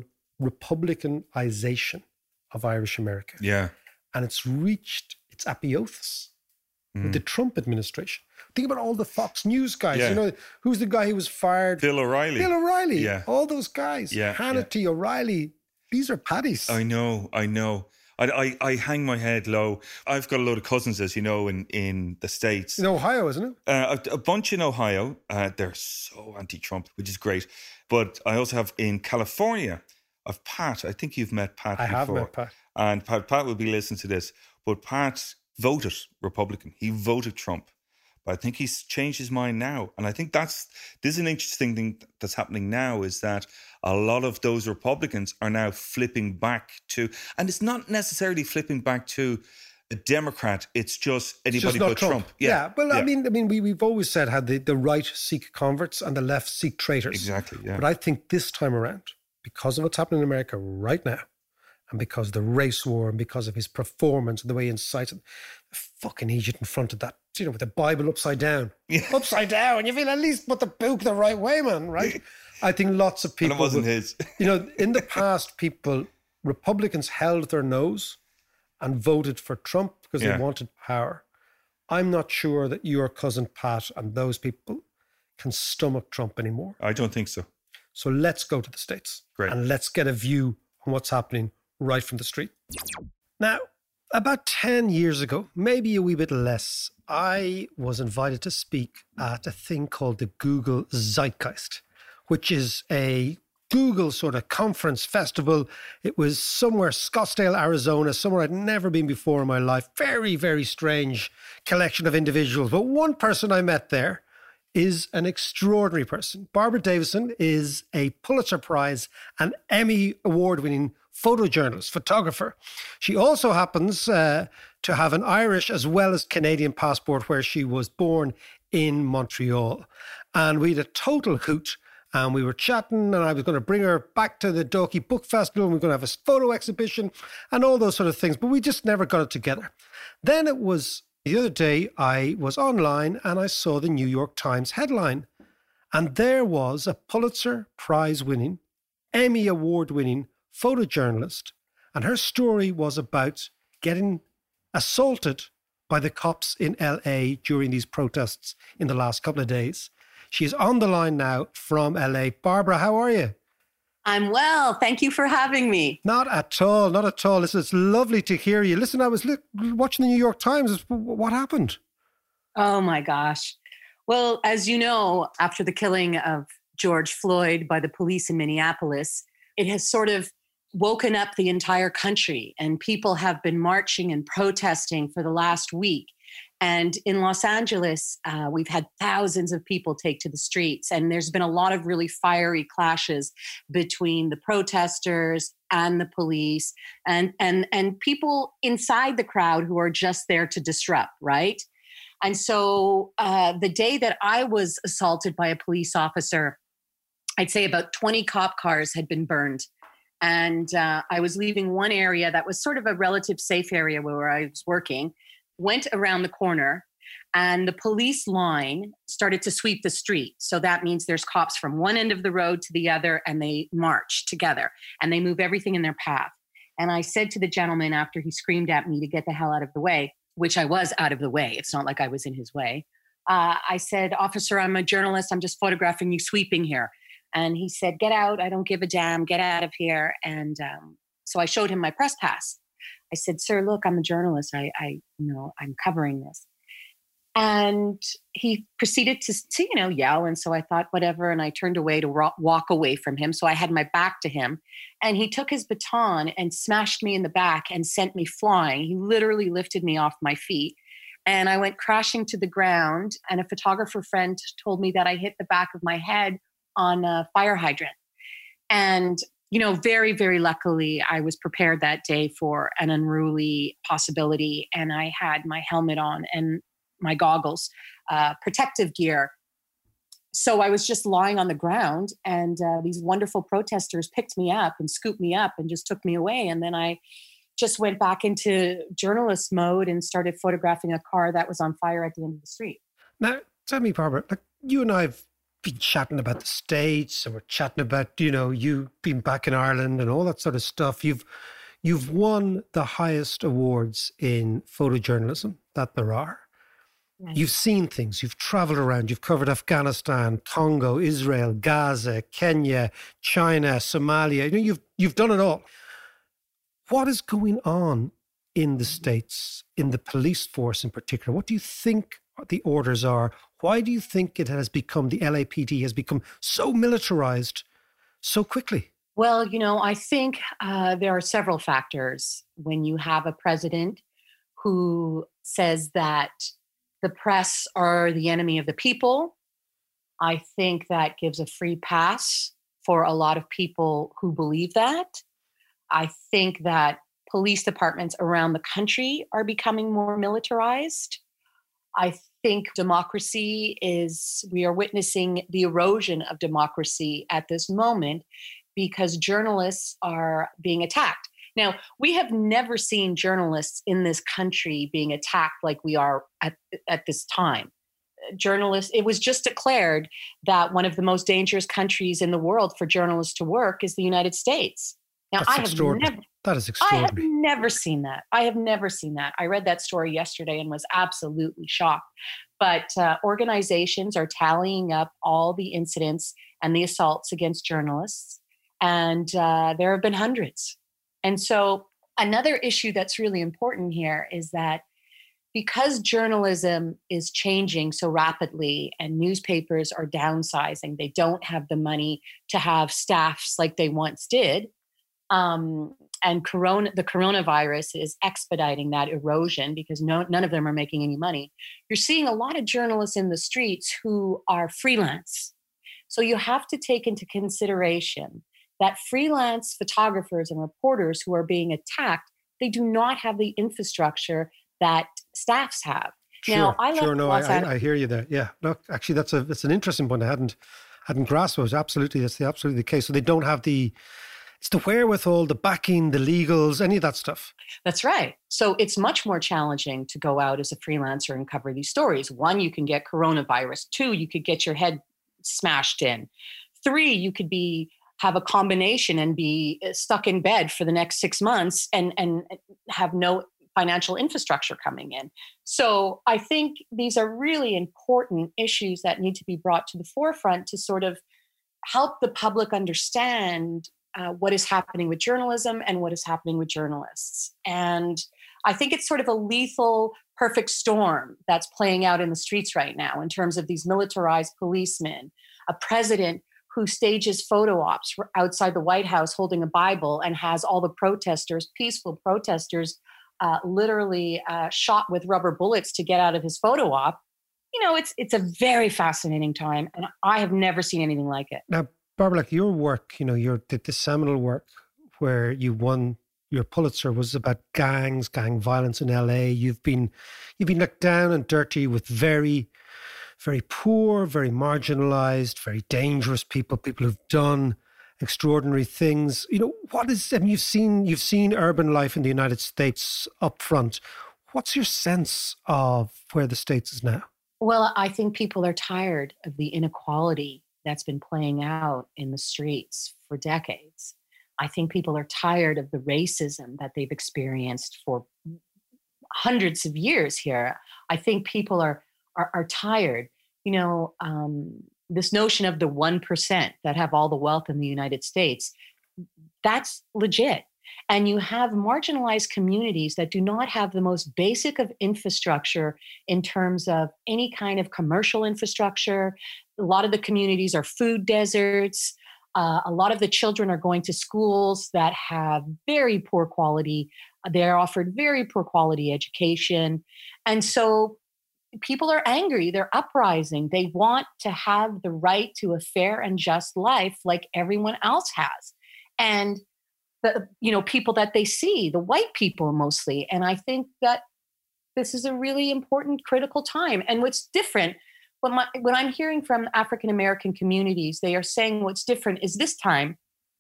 Republicanization of Irish America. Yeah. And it's reached its apotheosis mm. with the Trump administration. Think about all the Fox News guys. Yeah. You know, who's the guy who was fired? Bill O'Reilly. Bill O'Reilly. Yeah. All those guys. Yeah. Hannity, yeah. O'Reilly. These are paddies. I know, I know. I, I, I hang my head low. I've got a load of cousins, as you know, in, in the States. In Ohio, isn't it? Uh, a, a bunch in Ohio. Uh, they're so anti-Trump, which is great. But I also have in California, I've Pat. I think you've met Pat I before. I have met Pat. And Pat, Pat will be listening to this. But Pat voted Republican. He voted Trump. But I think he's changed his mind now. And I think that's, this is an interesting thing that's happening now, is that a lot of those Republicans are now flipping back to, and it's not necessarily flipping back to a Democrat. It's just anybody it's just but Trump. Trump. Yeah. yeah well, yeah. I mean, I mean, we, we've always said how the, the right seek converts and the left seek traitors. Exactly, yeah. But I think this time around, because of what's happening in America right now, and because of the race war, and because of his performance and the way he incites it, the fucking Egypt in front of that, you know, with the Bible upside down. Yeah. Upside down. And you feel at least put the book the right way, man, right? I think lots of people... And it wasn't would, his. You know, in the past, people, Republicans held their nose and voted for Trump because yeah. they wanted power. I'm not sure that your cousin Pat and those people can stomach Trump anymore. I don't think so. So let's go to the States. Great. And let's get a view on what's happening right from the street. Now, about ten years ago, maybe a wee bit less, I was invited to speak at a thing called the Google Zeitgeist, which is a Google sort of conference festival. It was somewhere, Scottsdale, Arizona, somewhere I'd never been before in my life. Very, very strange collection of individuals. But one person I met there is an extraordinary person. Barbara Davison is a Pulitzer Prize and Emmy award-winning photojournalist, photographer. She also happens uh, to have an Irish as well as Canadian passport, where she was born in Montreal. And we had a total hoot. And we were chatting, and I was going to bring her back to the Dalkey Book Festival, and we were going to have a photo exhibition and all those sort of things, but we just never got it together. Then it was the other day, I was online and I saw the New York Times headline, and there was a Pulitzer Prize winning, Emmy Award winning photojournalist, and her story was about getting assaulted by the cops in L A during these protests in the last couple of days. She's on the line now from L A. Barbara, how are you? I'm well. Thank you for having me. Not at all. Not at all. Listen, it's lovely to hear you. Listen, I was li- watching the New York Times. What happened? Oh, my gosh. Well, as you know, after the killing of George Floyd by the police in Minneapolis, it has sort of woken up the entire country, and people have been marching and protesting for the last week. And in Los Angeles, uh, we've had thousands of people take to the streets, and there's been a lot of really fiery clashes between the protesters and the police and, and, and people inside the crowd who are just there to disrupt, right? And so uh, the day that I was assaulted by a police officer, I'd say about twenty cop cars had been burned. And uh, I was leaving one area that was sort of a relative safe area where I was working, went around the corner, and the police line started to sweep the street. So that means there's cops from one end of the road to the other, and they march together and they move everything in their path. And I said to the gentleman after he screamed at me to get the hell out of the way, which I was out of the way. It's not like I was in his way. Uh, I said, "Officer, I'm a journalist. I'm just photographing you sweeping here." And he said, "Get out. I don't give a damn. Get out of here." And um, so I showed him my press pass. I said, "Sir, look, I'm a journalist. I, I, you know, I'm covering this." And he proceeded to, to, you know, yell. And so I thought, whatever. And I turned away to ro- walk away from him. So I had my back to him. And he took his baton and smashed me in the back and sent me flying. He literally lifted me off my feet. And I went crashing to the ground. And a photographer friend told me that I hit the back of my head on a fire hydrant. And you know, very, very luckily, I was prepared that day for an unruly possibility. And I had my helmet on and my goggles, uh, protective gear. So I was just lying on the ground, and uh, these wonderful protesters picked me up and scooped me up and just took me away. And then I just went back into journalist mode and started photographing a car that was on fire at the end of the street. Now, tell me, Barbara, like you and I have been chatting about the States, and we're chatting about, you know, you being back in Ireland and all that sort of stuff. You've you've won the highest awards in photojournalism that there are. Right. You've seen things, you've traveled around, you've covered Afghanistan, Congo, Israel, Gaza, Kenya, China, Somalia. You know, you've you've done it all. What is going on in the States, in the police force in particular? What do you think the orders are? Why do you think it has become, the L A P D has become so militarized so quickly? Well, you know, I think uh, there are several factors. When you have a president who says that the press are the enemy of the people, I think that gives a free pass for a lot of people who believe that. I think that police departments around the country are becoming more militarized. I think democracy is, we are witnessing the erosion of democracy at this moment because journalists are being attacked. Now, we have never seen journalists in this country being attacked like we are at, at this time. Journalists, it was just declared that one of the most dangerous countries in the world for journalists to work is the United States. Now, That's I have extraordinary. never, that is I extraordinary. have never seen that. I have never seen that. I read that story yesterday and was absolutely shocked. But uh, organizations are tallying up all the incidents and the assaults against journalists, and uh, there have been hundreds. And so another issue that's really important here is that because journalism is changing so rapidly and newspapers are downsizing, they don't have the money to have staffs like they once did. Um, and corona, the coronavirus is expediting that erosion because no, none of them are making any money. You're seeing a lot of journalists in the streets who are freelance. So you have to take into consideration that freelance photographers and reporters who are being attacked, they do not have the infrastructure that staffs have. Sure, now, I sure. left No, Los I, Angeles. I, I hear you there. Yeah. Look, actually, that's a that's an interesting point. I hadn't hadn't grasped. It was absolutely that's the absolutely the case. So they don't have the it's the wherewithal, the backing, the legals, any of that stuff. That's right. So it's much more challenging to go out as a freelancer and cover these stories. One, you can get coronavirus. Two, you could get your head smashed in. Three, you could be have a combination and be stuck in bed for the next six months and and have no financial infrastructure coming in. So I think these are really important issues that need to be brought to the forefront to sort of help the public understand uh, what is happening with journalism and what is happening with journalists. And I think it's sort of a lethal perfect storm that's playing out in the streets right now in terms of these militarized policemen, a president who stages photo ops outside the White House holding a Bible and has all the protesters, peaceful protesters, uh, literally uh, shot with rubber bullets to get out of his photo op. You know, it's it's a very fascinating time, and I have never seen anything like it. Now, Barbara, like your work, you know, your the, the seminal work where you won your Pulitzer was about gangs, gang violence in L A. You've been you've been looked down and dirty with very, very poor, very marginalized, very dangerous people, people who've done extraordinary things. You know, what is, I mean, you've seen, you've seen urban life in the United States up front. What's your sense of where the States is now? Well, I think people are tired of the inequality that's been playing out in the streets for decades. I think people are tired of the racism that they've experienced for hundreds of years here. I think people are are, are tired. You know, um, this notion of the one percent that have all the wealth in the United States, that's legit. And you have marginalized communities that do not have the most basic of infrastructure in terms of any kind of commercial infrastructure. A lot of the communities are food deserts. Uh, a lot of the children are going to schools that have very poor quality. They're offered very poor quality education. And so people are angry. They're uprising. They want to have the right to a fair and just life like everyone else has. And the, you know, people that they see, the white people mostly. And I think that this is a really important, critical time. And what's different, when, my, when I'm hearing from African-American communities, they are saying what's different is this time,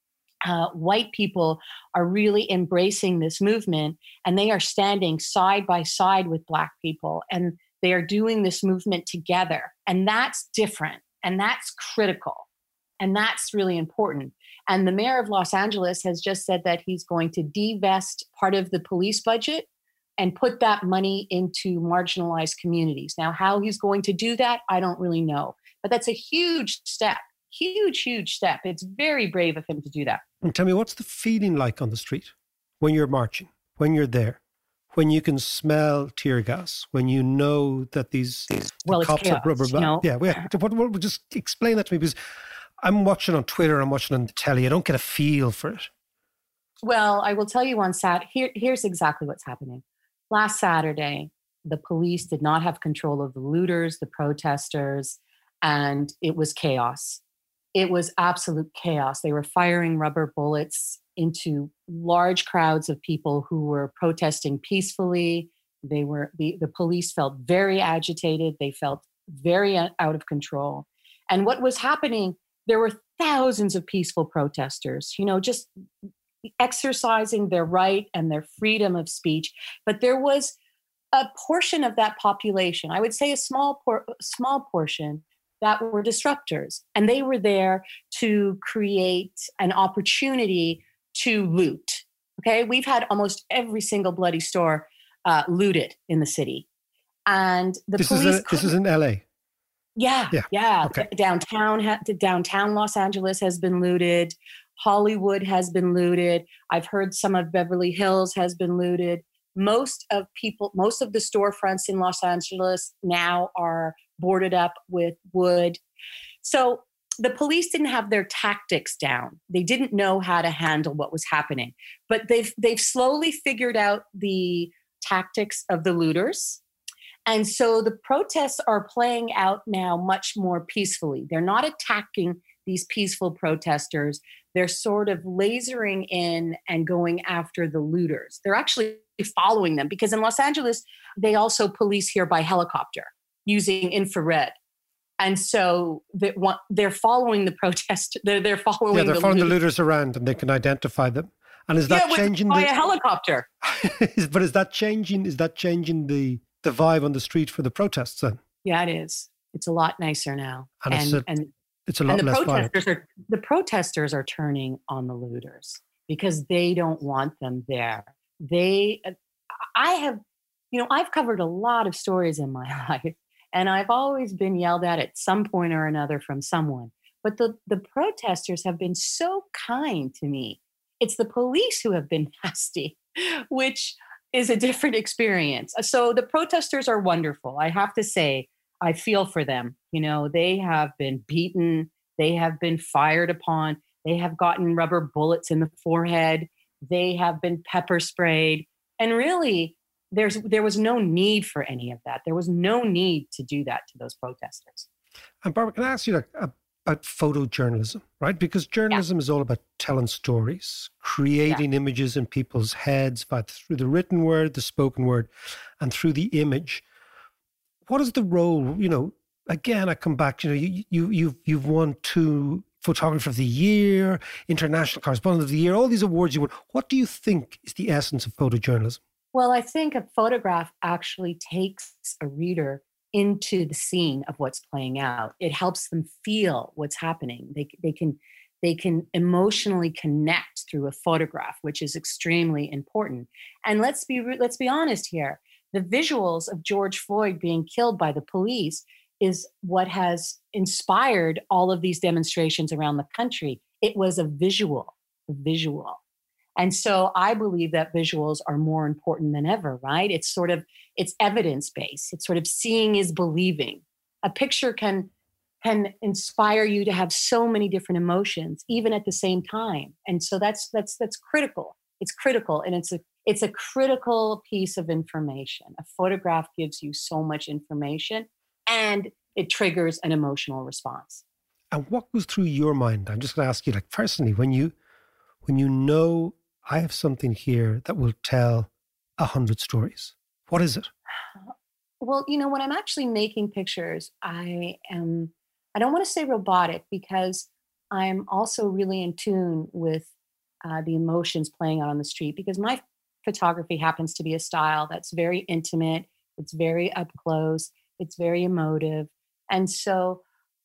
uh, white people are really embracing this movement and they are standing side by side with Black people and they are doing this movement together. And that's different and that's critical. And that's really important. And the mayor of Los Angeles has just said that he's going to divest part of the police budget and put that money into marginalized communities. Now, how he's going to do that, I don't really know. But that's a huge step, huge, huge step. It's very brave of him to do that. And tell me, what's the feeling like on the street when you're marching, when you're there, when you can smell tear gas, when you know that these, these well, the cops chaos, have rubber you know? Yeah, yeah. What, what, just explain that to me, because I'm watching on Twitter, I'm watching on the telly. I don't get a feel for it. Well, I will tell you on Sat. Here, here's exactly what's happening. Last Saturday, the police did not have control of the looters, the protesters, and it was chaos. It was absolute chaos. They were firing rubber bullets into large crowds of people who were protesting peacefully. They were the, the police felt very agitated. They felt very out of control. And what was happening, there were thousands of peaceful protesters, you know, just exercising their right and their freedom of speech. But there was a portion of that population, I would say a small por- small portion, that were disruptors. And they were there to create an opportunity to loot. Okay, we've had almost every single bloody store uh, looted in the city. And the this police... Is a, this is in L A? Yeah, yeah. yeah. Okay. Downtown, downtown Los Angeles has been looted. Hollywood has been looted. I've heard some of Beverly Hills has been looted. Most of people, most of the storefronts in Los Angeles now are boarded up with wood. So the police didn't have their tactics down. They didn't know how to handle what was happening. But they've they've slowly figured out the tactics of the looters. And so the protests are playing out now much more peacefully. They're not attacking these peaceful protesters, they're sort of lasering in and going after the looters. They're actually following them because in Los Angeles, they also police here by helicopter using infrared. And so they're following the protest. They're, they're following, yeah, they're the, following looters. the looters around and they can identify them. And is that yeah, changing by the, a helicopter? But is that changing? Is that changing the the vibe on the street for the protests then? Yeah, it is. It's a lot nicer now, and, and it's a, and, it's a lot and the less protesters violent. are the protesters are turning on the looters because they don't want them there. They, I have, you know, I've covered a lot of stories in my life, and I've always been yelled at at some point or another from someone. But the the protesters have been so kind to me. It's the police who have been nasty, which is a different experience. So the protesters are wonderful. I have to say, I feel for them. You know, they have been beaten. They have been fired upon. They have gotten rubber bullets in the forehead. They have been pepper sprayed. And really, there's there was no need for any of that. There was no need to do that to those protesters. And Barbara, can I ask you like, about photojournalism, right? Because journalism yeah. is all about telling stories, creating yeah. images in people's heads, but through the written word, the spoken word, and through the image. What is the role? You know, again, I come back. You know, you you you've you've won two Photographer of the Year, International Correspondent of the Year, all these awards you won. What do you think is the essence of photojournalism? Well, I think a photograph actually takes a reader into the scene of what's playing out. It helps them feel what's happening. They they can they can emotionally connect through a photograph, which is extremely important. And let's be let's be honest here. The visuals of George Floyd being killed by the police is what has inspired all of these demonstrations around the country. It was a visual, a visual. And so I believe that visuals are more important than ever, right? It's sort of, it's evidence-based. It's sort of seeing is believing. A picture can, can inspire you to have so many different emotions, even at the same time. And so that's, that's, that's critical. It's critical. And it's a, it's a critical piece of information. A photograph gives you so much information and it triggers an emotional response. And what goes through your mind? I'm just going to ask you, like, personally, when you, when you know I have something here that will tell a hundred stories, what is it? Well, you know, when I'm actually making pictures, I am, I don't want to say robotic because I'm also really in tune with uh, the emotions playing out on the street, because my photography happens to be a style that's very intimate. It's very up close. It's very emotive. And so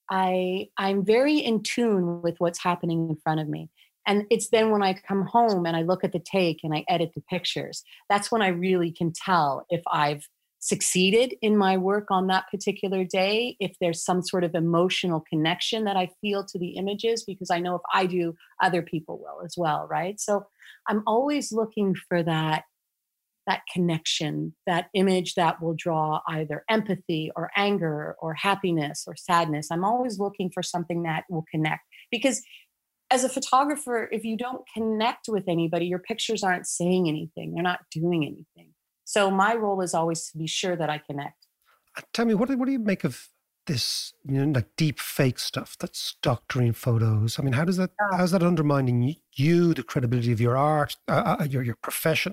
I, I'm very in tune with what's happening in front of me. And it's then when I come home and I look at the take and I edit the pictures, that's when I really can tell if I've succeeded in my work on that particular day, if there's some sort of emotional connection that I feel to the images, because I know if I do, other people will as well, right? So I'm always looking for that, that connection, that image that will draw either empathy or anger or happiness or sadness. I'm always looking for something that will connect, because as a photographer, if you don't connect with anybody, your pictures aren't saying anything. They're not doing anything. So my role is always to be sure that I connect. Tell me, what do, what do you make of this, you know, like deep fake stuff that's doctoring photos? I mean, how does that, uh, how's that undermining you, the credibility of your art, uh, uh, your your profession?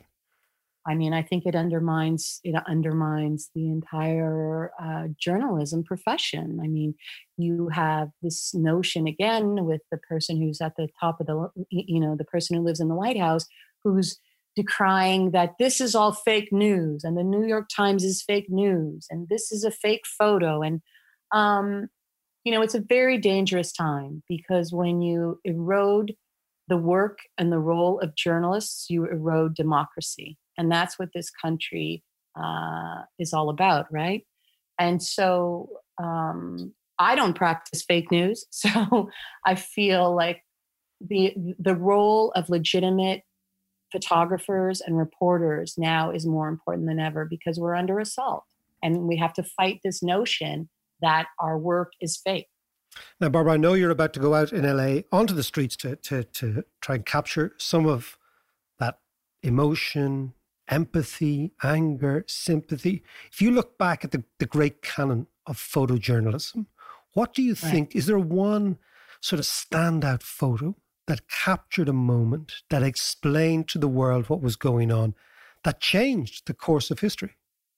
I mean, I think it undermines it undermines the entire uh, journalism profession. I mean, you have this notion again with the person who's at the top of the, you know, the person who lives in the White House, who's decrying that this is all fake news and the New York Times is fake news and this is a fake photo. And, um, you know, it's a very dangerous time, because when you erode the work and the role of journalists, you erode democracy. And that's what this country uh, is all about, right? And so um, I don't practice fake news. So I feel like the the role of legitimate photographers and reporters now is more important than ever, because we're under assault. And we have to fight this notion that our work is fake. Now, Barbara, I know you're about to go out in L A onto the streets to to to try and capture some of that emotion, empathy, anger, sympathy. If you look back at the, the great canon of photojournalism, what do you think? Right. Is there one sort of standout photo that captured a moment, that explained to the world what was going on, that changed the course of history?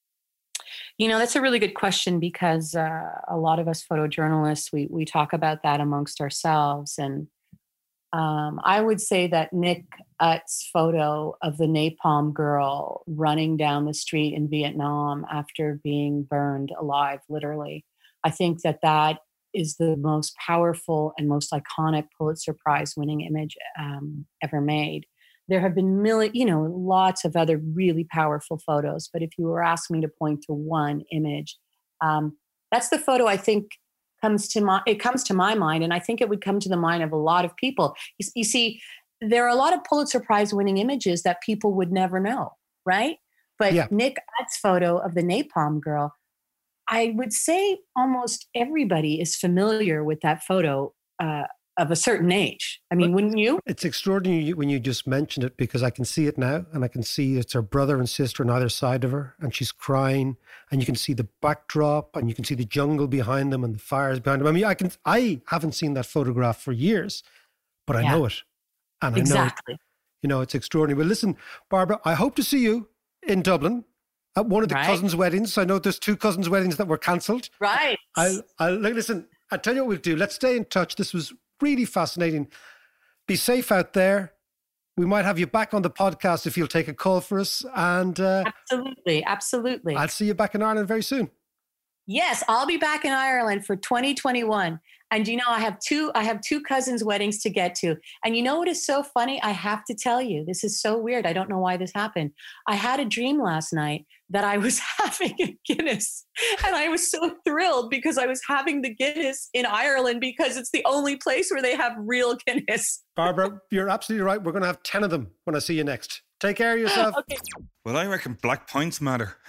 You know, that's a really good question, because uh, a lot of us photojournalists, we we talk about that amongst ourselves. And um, I would say that Nick Utt's photo of the napalm girl running down the street in Vietnam after being burned alive, literally, I think that that is the most powerful and most iconic Pulitzer Prize winning image um, ever made. There have been million, you know, lots of other really powerful photos, but if you were asking me to point to one image, um, that's the photo I think comes to my, it comes to my mind, and I think it would come to the mind of a lot of people. You, you see, there are a lot of Pulitzer Prize winning images that people would never know, right? But yeah. Nick Utt's photo of the napalm girl, I would say almost everybody is familiar with that photo uh, of a certain age. I mean, but wouldn't you? It's extraordinary when you just mentioned it, because I can see it now, and I can see it's her brother and sister on either side of her, and she's crying, and you can see the backdrop, and you can see the jungle behind them and the fires behind them. I mean, I can I haven't seen that photograph for years, but I yeah. know it. And I exactly. know it, you know, it's extraordinary. Well, listen, Barbara, I hope to see you in Dublin at one of the right. cousins' weddings. I know there's two cousins' weddings that were cancelled. Right. I'll, I'll listen, I'll tell you what we'll do. Let's stay in touch. This was really fascinating. Be safe out there. We might have you back on the podcast if you'll take a call for us. And uh, absolutely, absolutely. I'll see you back in Ireland very soon. Yes, I'll be back in Ireland for twenty twenty-one. And you know, I have two, I have two cousins' weddings to get to. And you know what is so funny? I have to tell you, this is so weird. I don't know why this happened. I had a dream last night that I was having a Guinness. And I was so thrilled because I was having the Guinness in Ireland, because it's the only place where they have real Guinness. Barbara, you're absolutely right. We're going to have ten of them when I see you next. Take care of yourself. Okay. Well, I reckon black pints matter.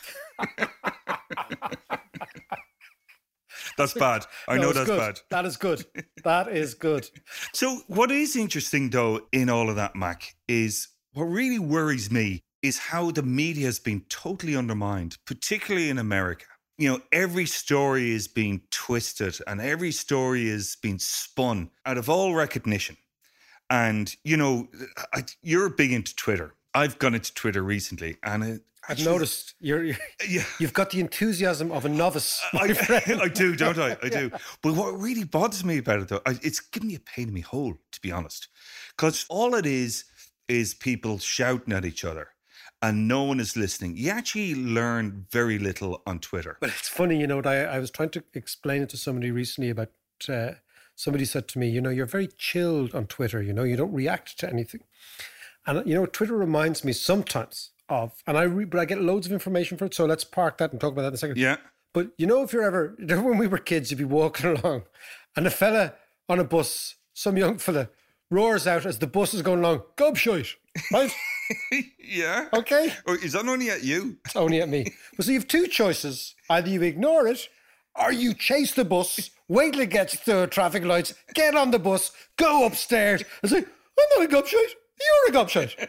That's bad. I no, know that's good. bad. That is good. That is good. So what is interesting, though, in all of that, Mac, is what really worries me is how the media has been totally undermined, particularly in America. You know, every story is being twisted and every story is being spun out of all recognition. And, you know, I, you're big into Twitter. I've gone into Twitter recently, and it, I've noticed you're, you're yeah. you've got the enthusiasm of a novice. I, I do, don't I? I do. Yeah. But what really bothers me about it, though, it's giving me a pain in my hole, to be honest. Because all it is, is people shouting at each other and no one is listening. You actually learn very little on Twitter. But it's funny, you know, I, I was trying to explain it to somebody recently about, uh, somebody said to me, you know, you're very chilled on Twitter, you know, you don't react to anything. And, you know, Twitter reminds me sometimes of, and I re, but I get loads of information for it. So let's park that and talk about that in a second. Yeah. But, you know, if you're ever, when we were kids, you'd be walking along and a fella on a bus, some young fella, roars out as the bus is going along, gobshite, right? Yeah. Okay. Or is that only at you? It's only at me. Well, so you have two choices. Either you ignore it or you chase the bus, wait till it gets to traffic lights, get on the bus, go upstairs and say, I'm not a gobshite. You're a gobshite.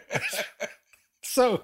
So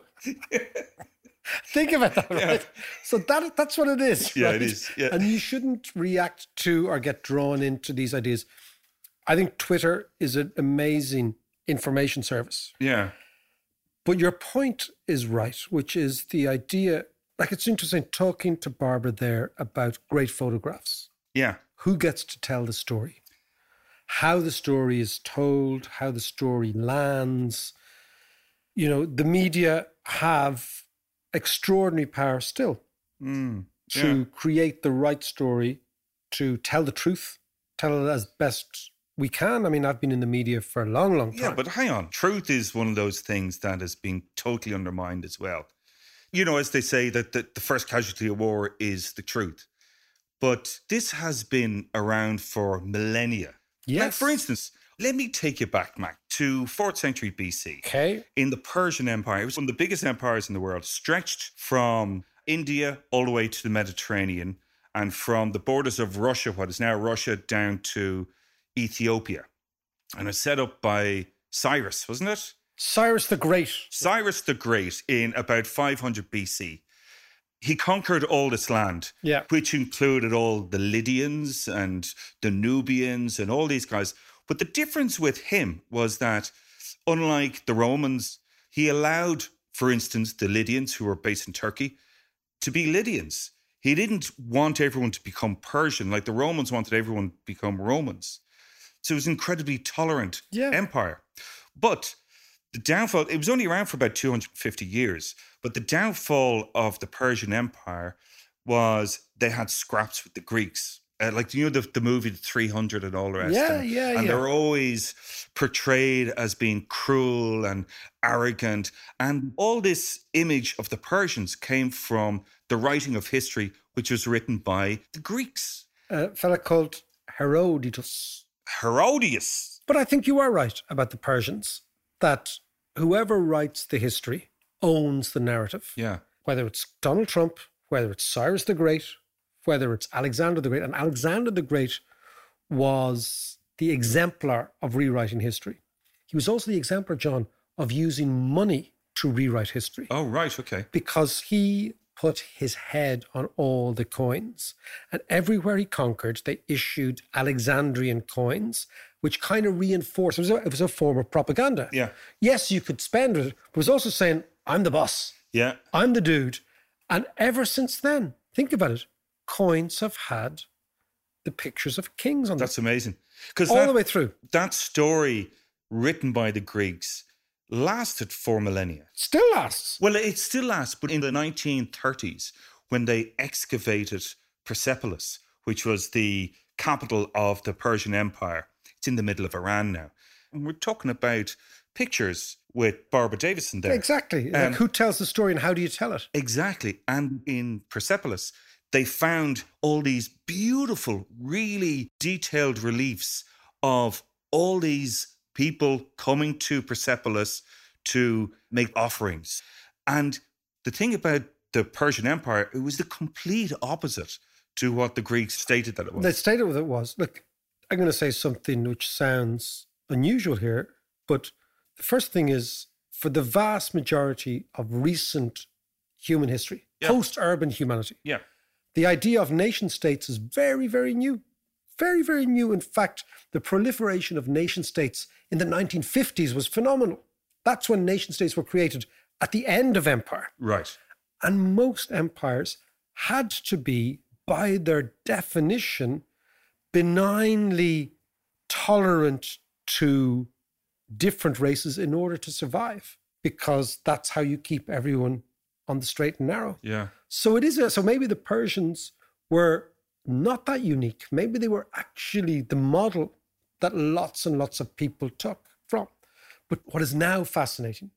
think about that, right? Yeah. So that that's what it is. Yeah, right? it is. Yeah. And you shouldn't react to or get drawn into these ideas. I think Twitter is an amazing information service. Yeah. But your point is right, which is the idea, like it's interesting talking to Barbara there about great photographs. Yeah. Who gets to tell the story? How the story is told, how the story lands. You know, the media have extraordinary power still mm, yeah. to create the right story, to tell the truth, tell it as best we can. I mean, I've been in the media for a long, long time. Yeah, but hang on. Truth is one of those things that has been totally undermined as well. You know, as they say that the, the first casualty of war is the truth. But this has been around for millennia. Yes. Like, for instance, let me take you back, Mac, to fourth century B C. Okay. In the Persian Empire. It was one of the biggest empires in the world, stretched from India all the way to the Mediterranean and from the borders of Russia, what is now Russia, down to Ethiopia. And it was set up by Cyrus, wasn't it? Cyrus the Great. Cyrus the Great in about five hundred B C. he conquered all this land, yeah. which included all the Lydians and the Nubians and all these guys. But the difference with him was that, unlike the Romans, he allowed, for instance, the Lydians, who were based in Turkey, to be Lydians. He didn't want everyone to become Persian, like the Romans wanted everyone to become Romans. So it was an incredibly tolerant yeah. empire. But the downfall, it was only around for about two hundred fifty years, but the downfall of the Persian Empire was they had scraps with the Greeks. Uh, like, you know, the, the movie The three hundred and all the rest. Yeah, and, yeah, and yeah. they're always portrayed as being cruel and arrogant. And all this image of the Persians came from the writing of history, which was written by the Greeks. A fella called Herodotus. Herodias. But I think you are right about the Persians, that whoever writes the history owns the narrative. Yeah. Whether it's Donald Trump, whether it's Cyrus the Great, whether it's Alexander the Great. And Alexander the Great was the exemplar of rewriting history. He was also the exemplar, John, of using money to rewrite history. Oh, right, okay. Because he put his head on all the coins. And everywhere he conquered, they issued Alexandrian coins, which kind of reinforced, it was a, it was a form of propaganda. Yeah. Yes, you could spend it, but it was also saying, I'm the boss. Yeah. I'm the dude. And ever since then, think about it, coins have had the pictures of kings on them. That's amazing. Because all that, the way through. That story written by the Greeks lasted for millennia. Still lasts. Well, it still lasts, but in the nineteen thirties, when they excavated Persepolis, which was the capital of the Persian Empire, it's in the middle of Iran now. And we're talking about pictures with Barbara Davidson there. Exactly. Um, like who tells the story and how do you tell it? Exactly. And in Persepolis, they found all these beautiful, really detailed reliefs of all these people coming to Persepolis to make offerings. And the thing about the Persian Empire, it was the complete opposite to what the Greeks stated that it was. They stated what it was. Look, I'm going to say something which sounds unusual here, but the first thing is, for the vast majority of recent human history, yeah. post-urban humanity, yeah. the idea of nation states is very, very new. Very, very new. In fact, the proliferation of nation states in the nineteen fifties was phenomenal. That's when nation states were created at the end of empire. Right. And most empires had to be, by their definition, benignly tolerant to different races in order to survive, because that's how you keep everyone on the straight and narrow. Yeah. So it is. A, so maybe the Persians were not that unique. Maybe they were actually the model that lots and lots of people took from. But what is now fascinating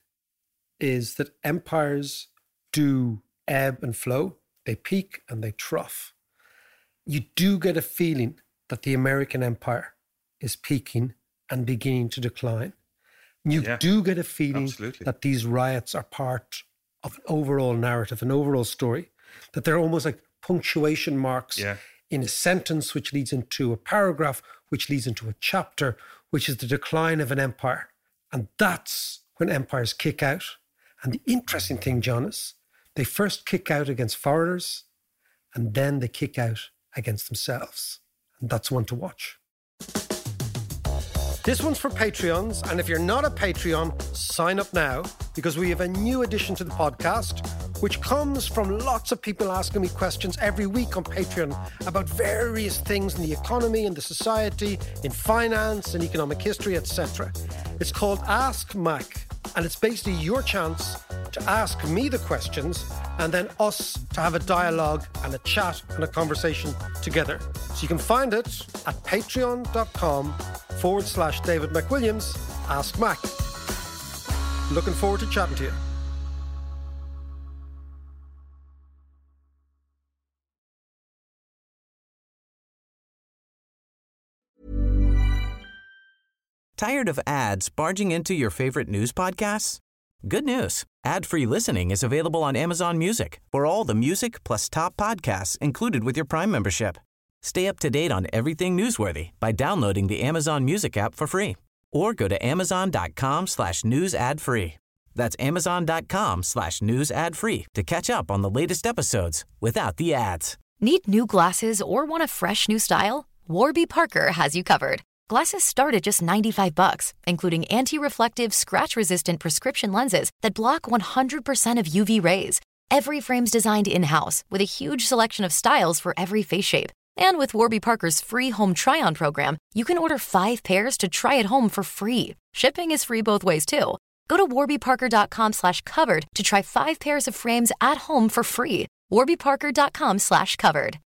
is that empires do ebb and flow. They peak and they trough. You do get a feeling that the American empire is peaking and beginning to decline. You yeah, do get a feeling absolutely. that these riots are part of an overall narrative, an overall story, that they're almost like punctuation marks yeah. in a sentence, which leads into a paragraph, which leads into a chapter, which is the decline of an empire. And that's when empires kick out. And the interesting thing, John, is they first kick out against foreigners, and then they kick out against themselves. And that's one to watch. This one's for Patreons, and if you're not a Patreon, sign up now, because we have a new addition to the podcast, which comes from lots of people asking me questions every week on Patreon about various things in the economy, in the society, in finance, in economic history, et cetera. It's called Ask Mac, and it's basically your chance to ask me the questions and then us to have a dialogue and a chat and a conversation together. So you can find it at patreon.com forward slash David McWilliams, Ask Mac. Looking forward to chatting to you. Tired of ads barging into your favorite news podcasts? Good news. Ad-free listening is available on Amazon Music for all the music plus top podcasts included with your Prime membership. Stay up to date on everything newsworthy by downloading the Amazon Music app for free or go to amazon.com slash news ad free. That's amazon.com slash news ad free to catch up on the latest episodes without the ads. Need new glasses or want a fresh new style? Warby Parker has you covered. Glasses start at just ninety-five bucks, including anti-reflective, scratch-resistant prescription lenses that block one hundred percent of U V rays. Every frame's designed in-house with a huge selection of styles for every face shape. And with Warby Parker's free home try-on program, you can order five pairs to try at home for free. Shipping is free both ways, too. Go to warbyparker.com slash covered to try five pairs of frames at home for free. warbyparker.com slash covered.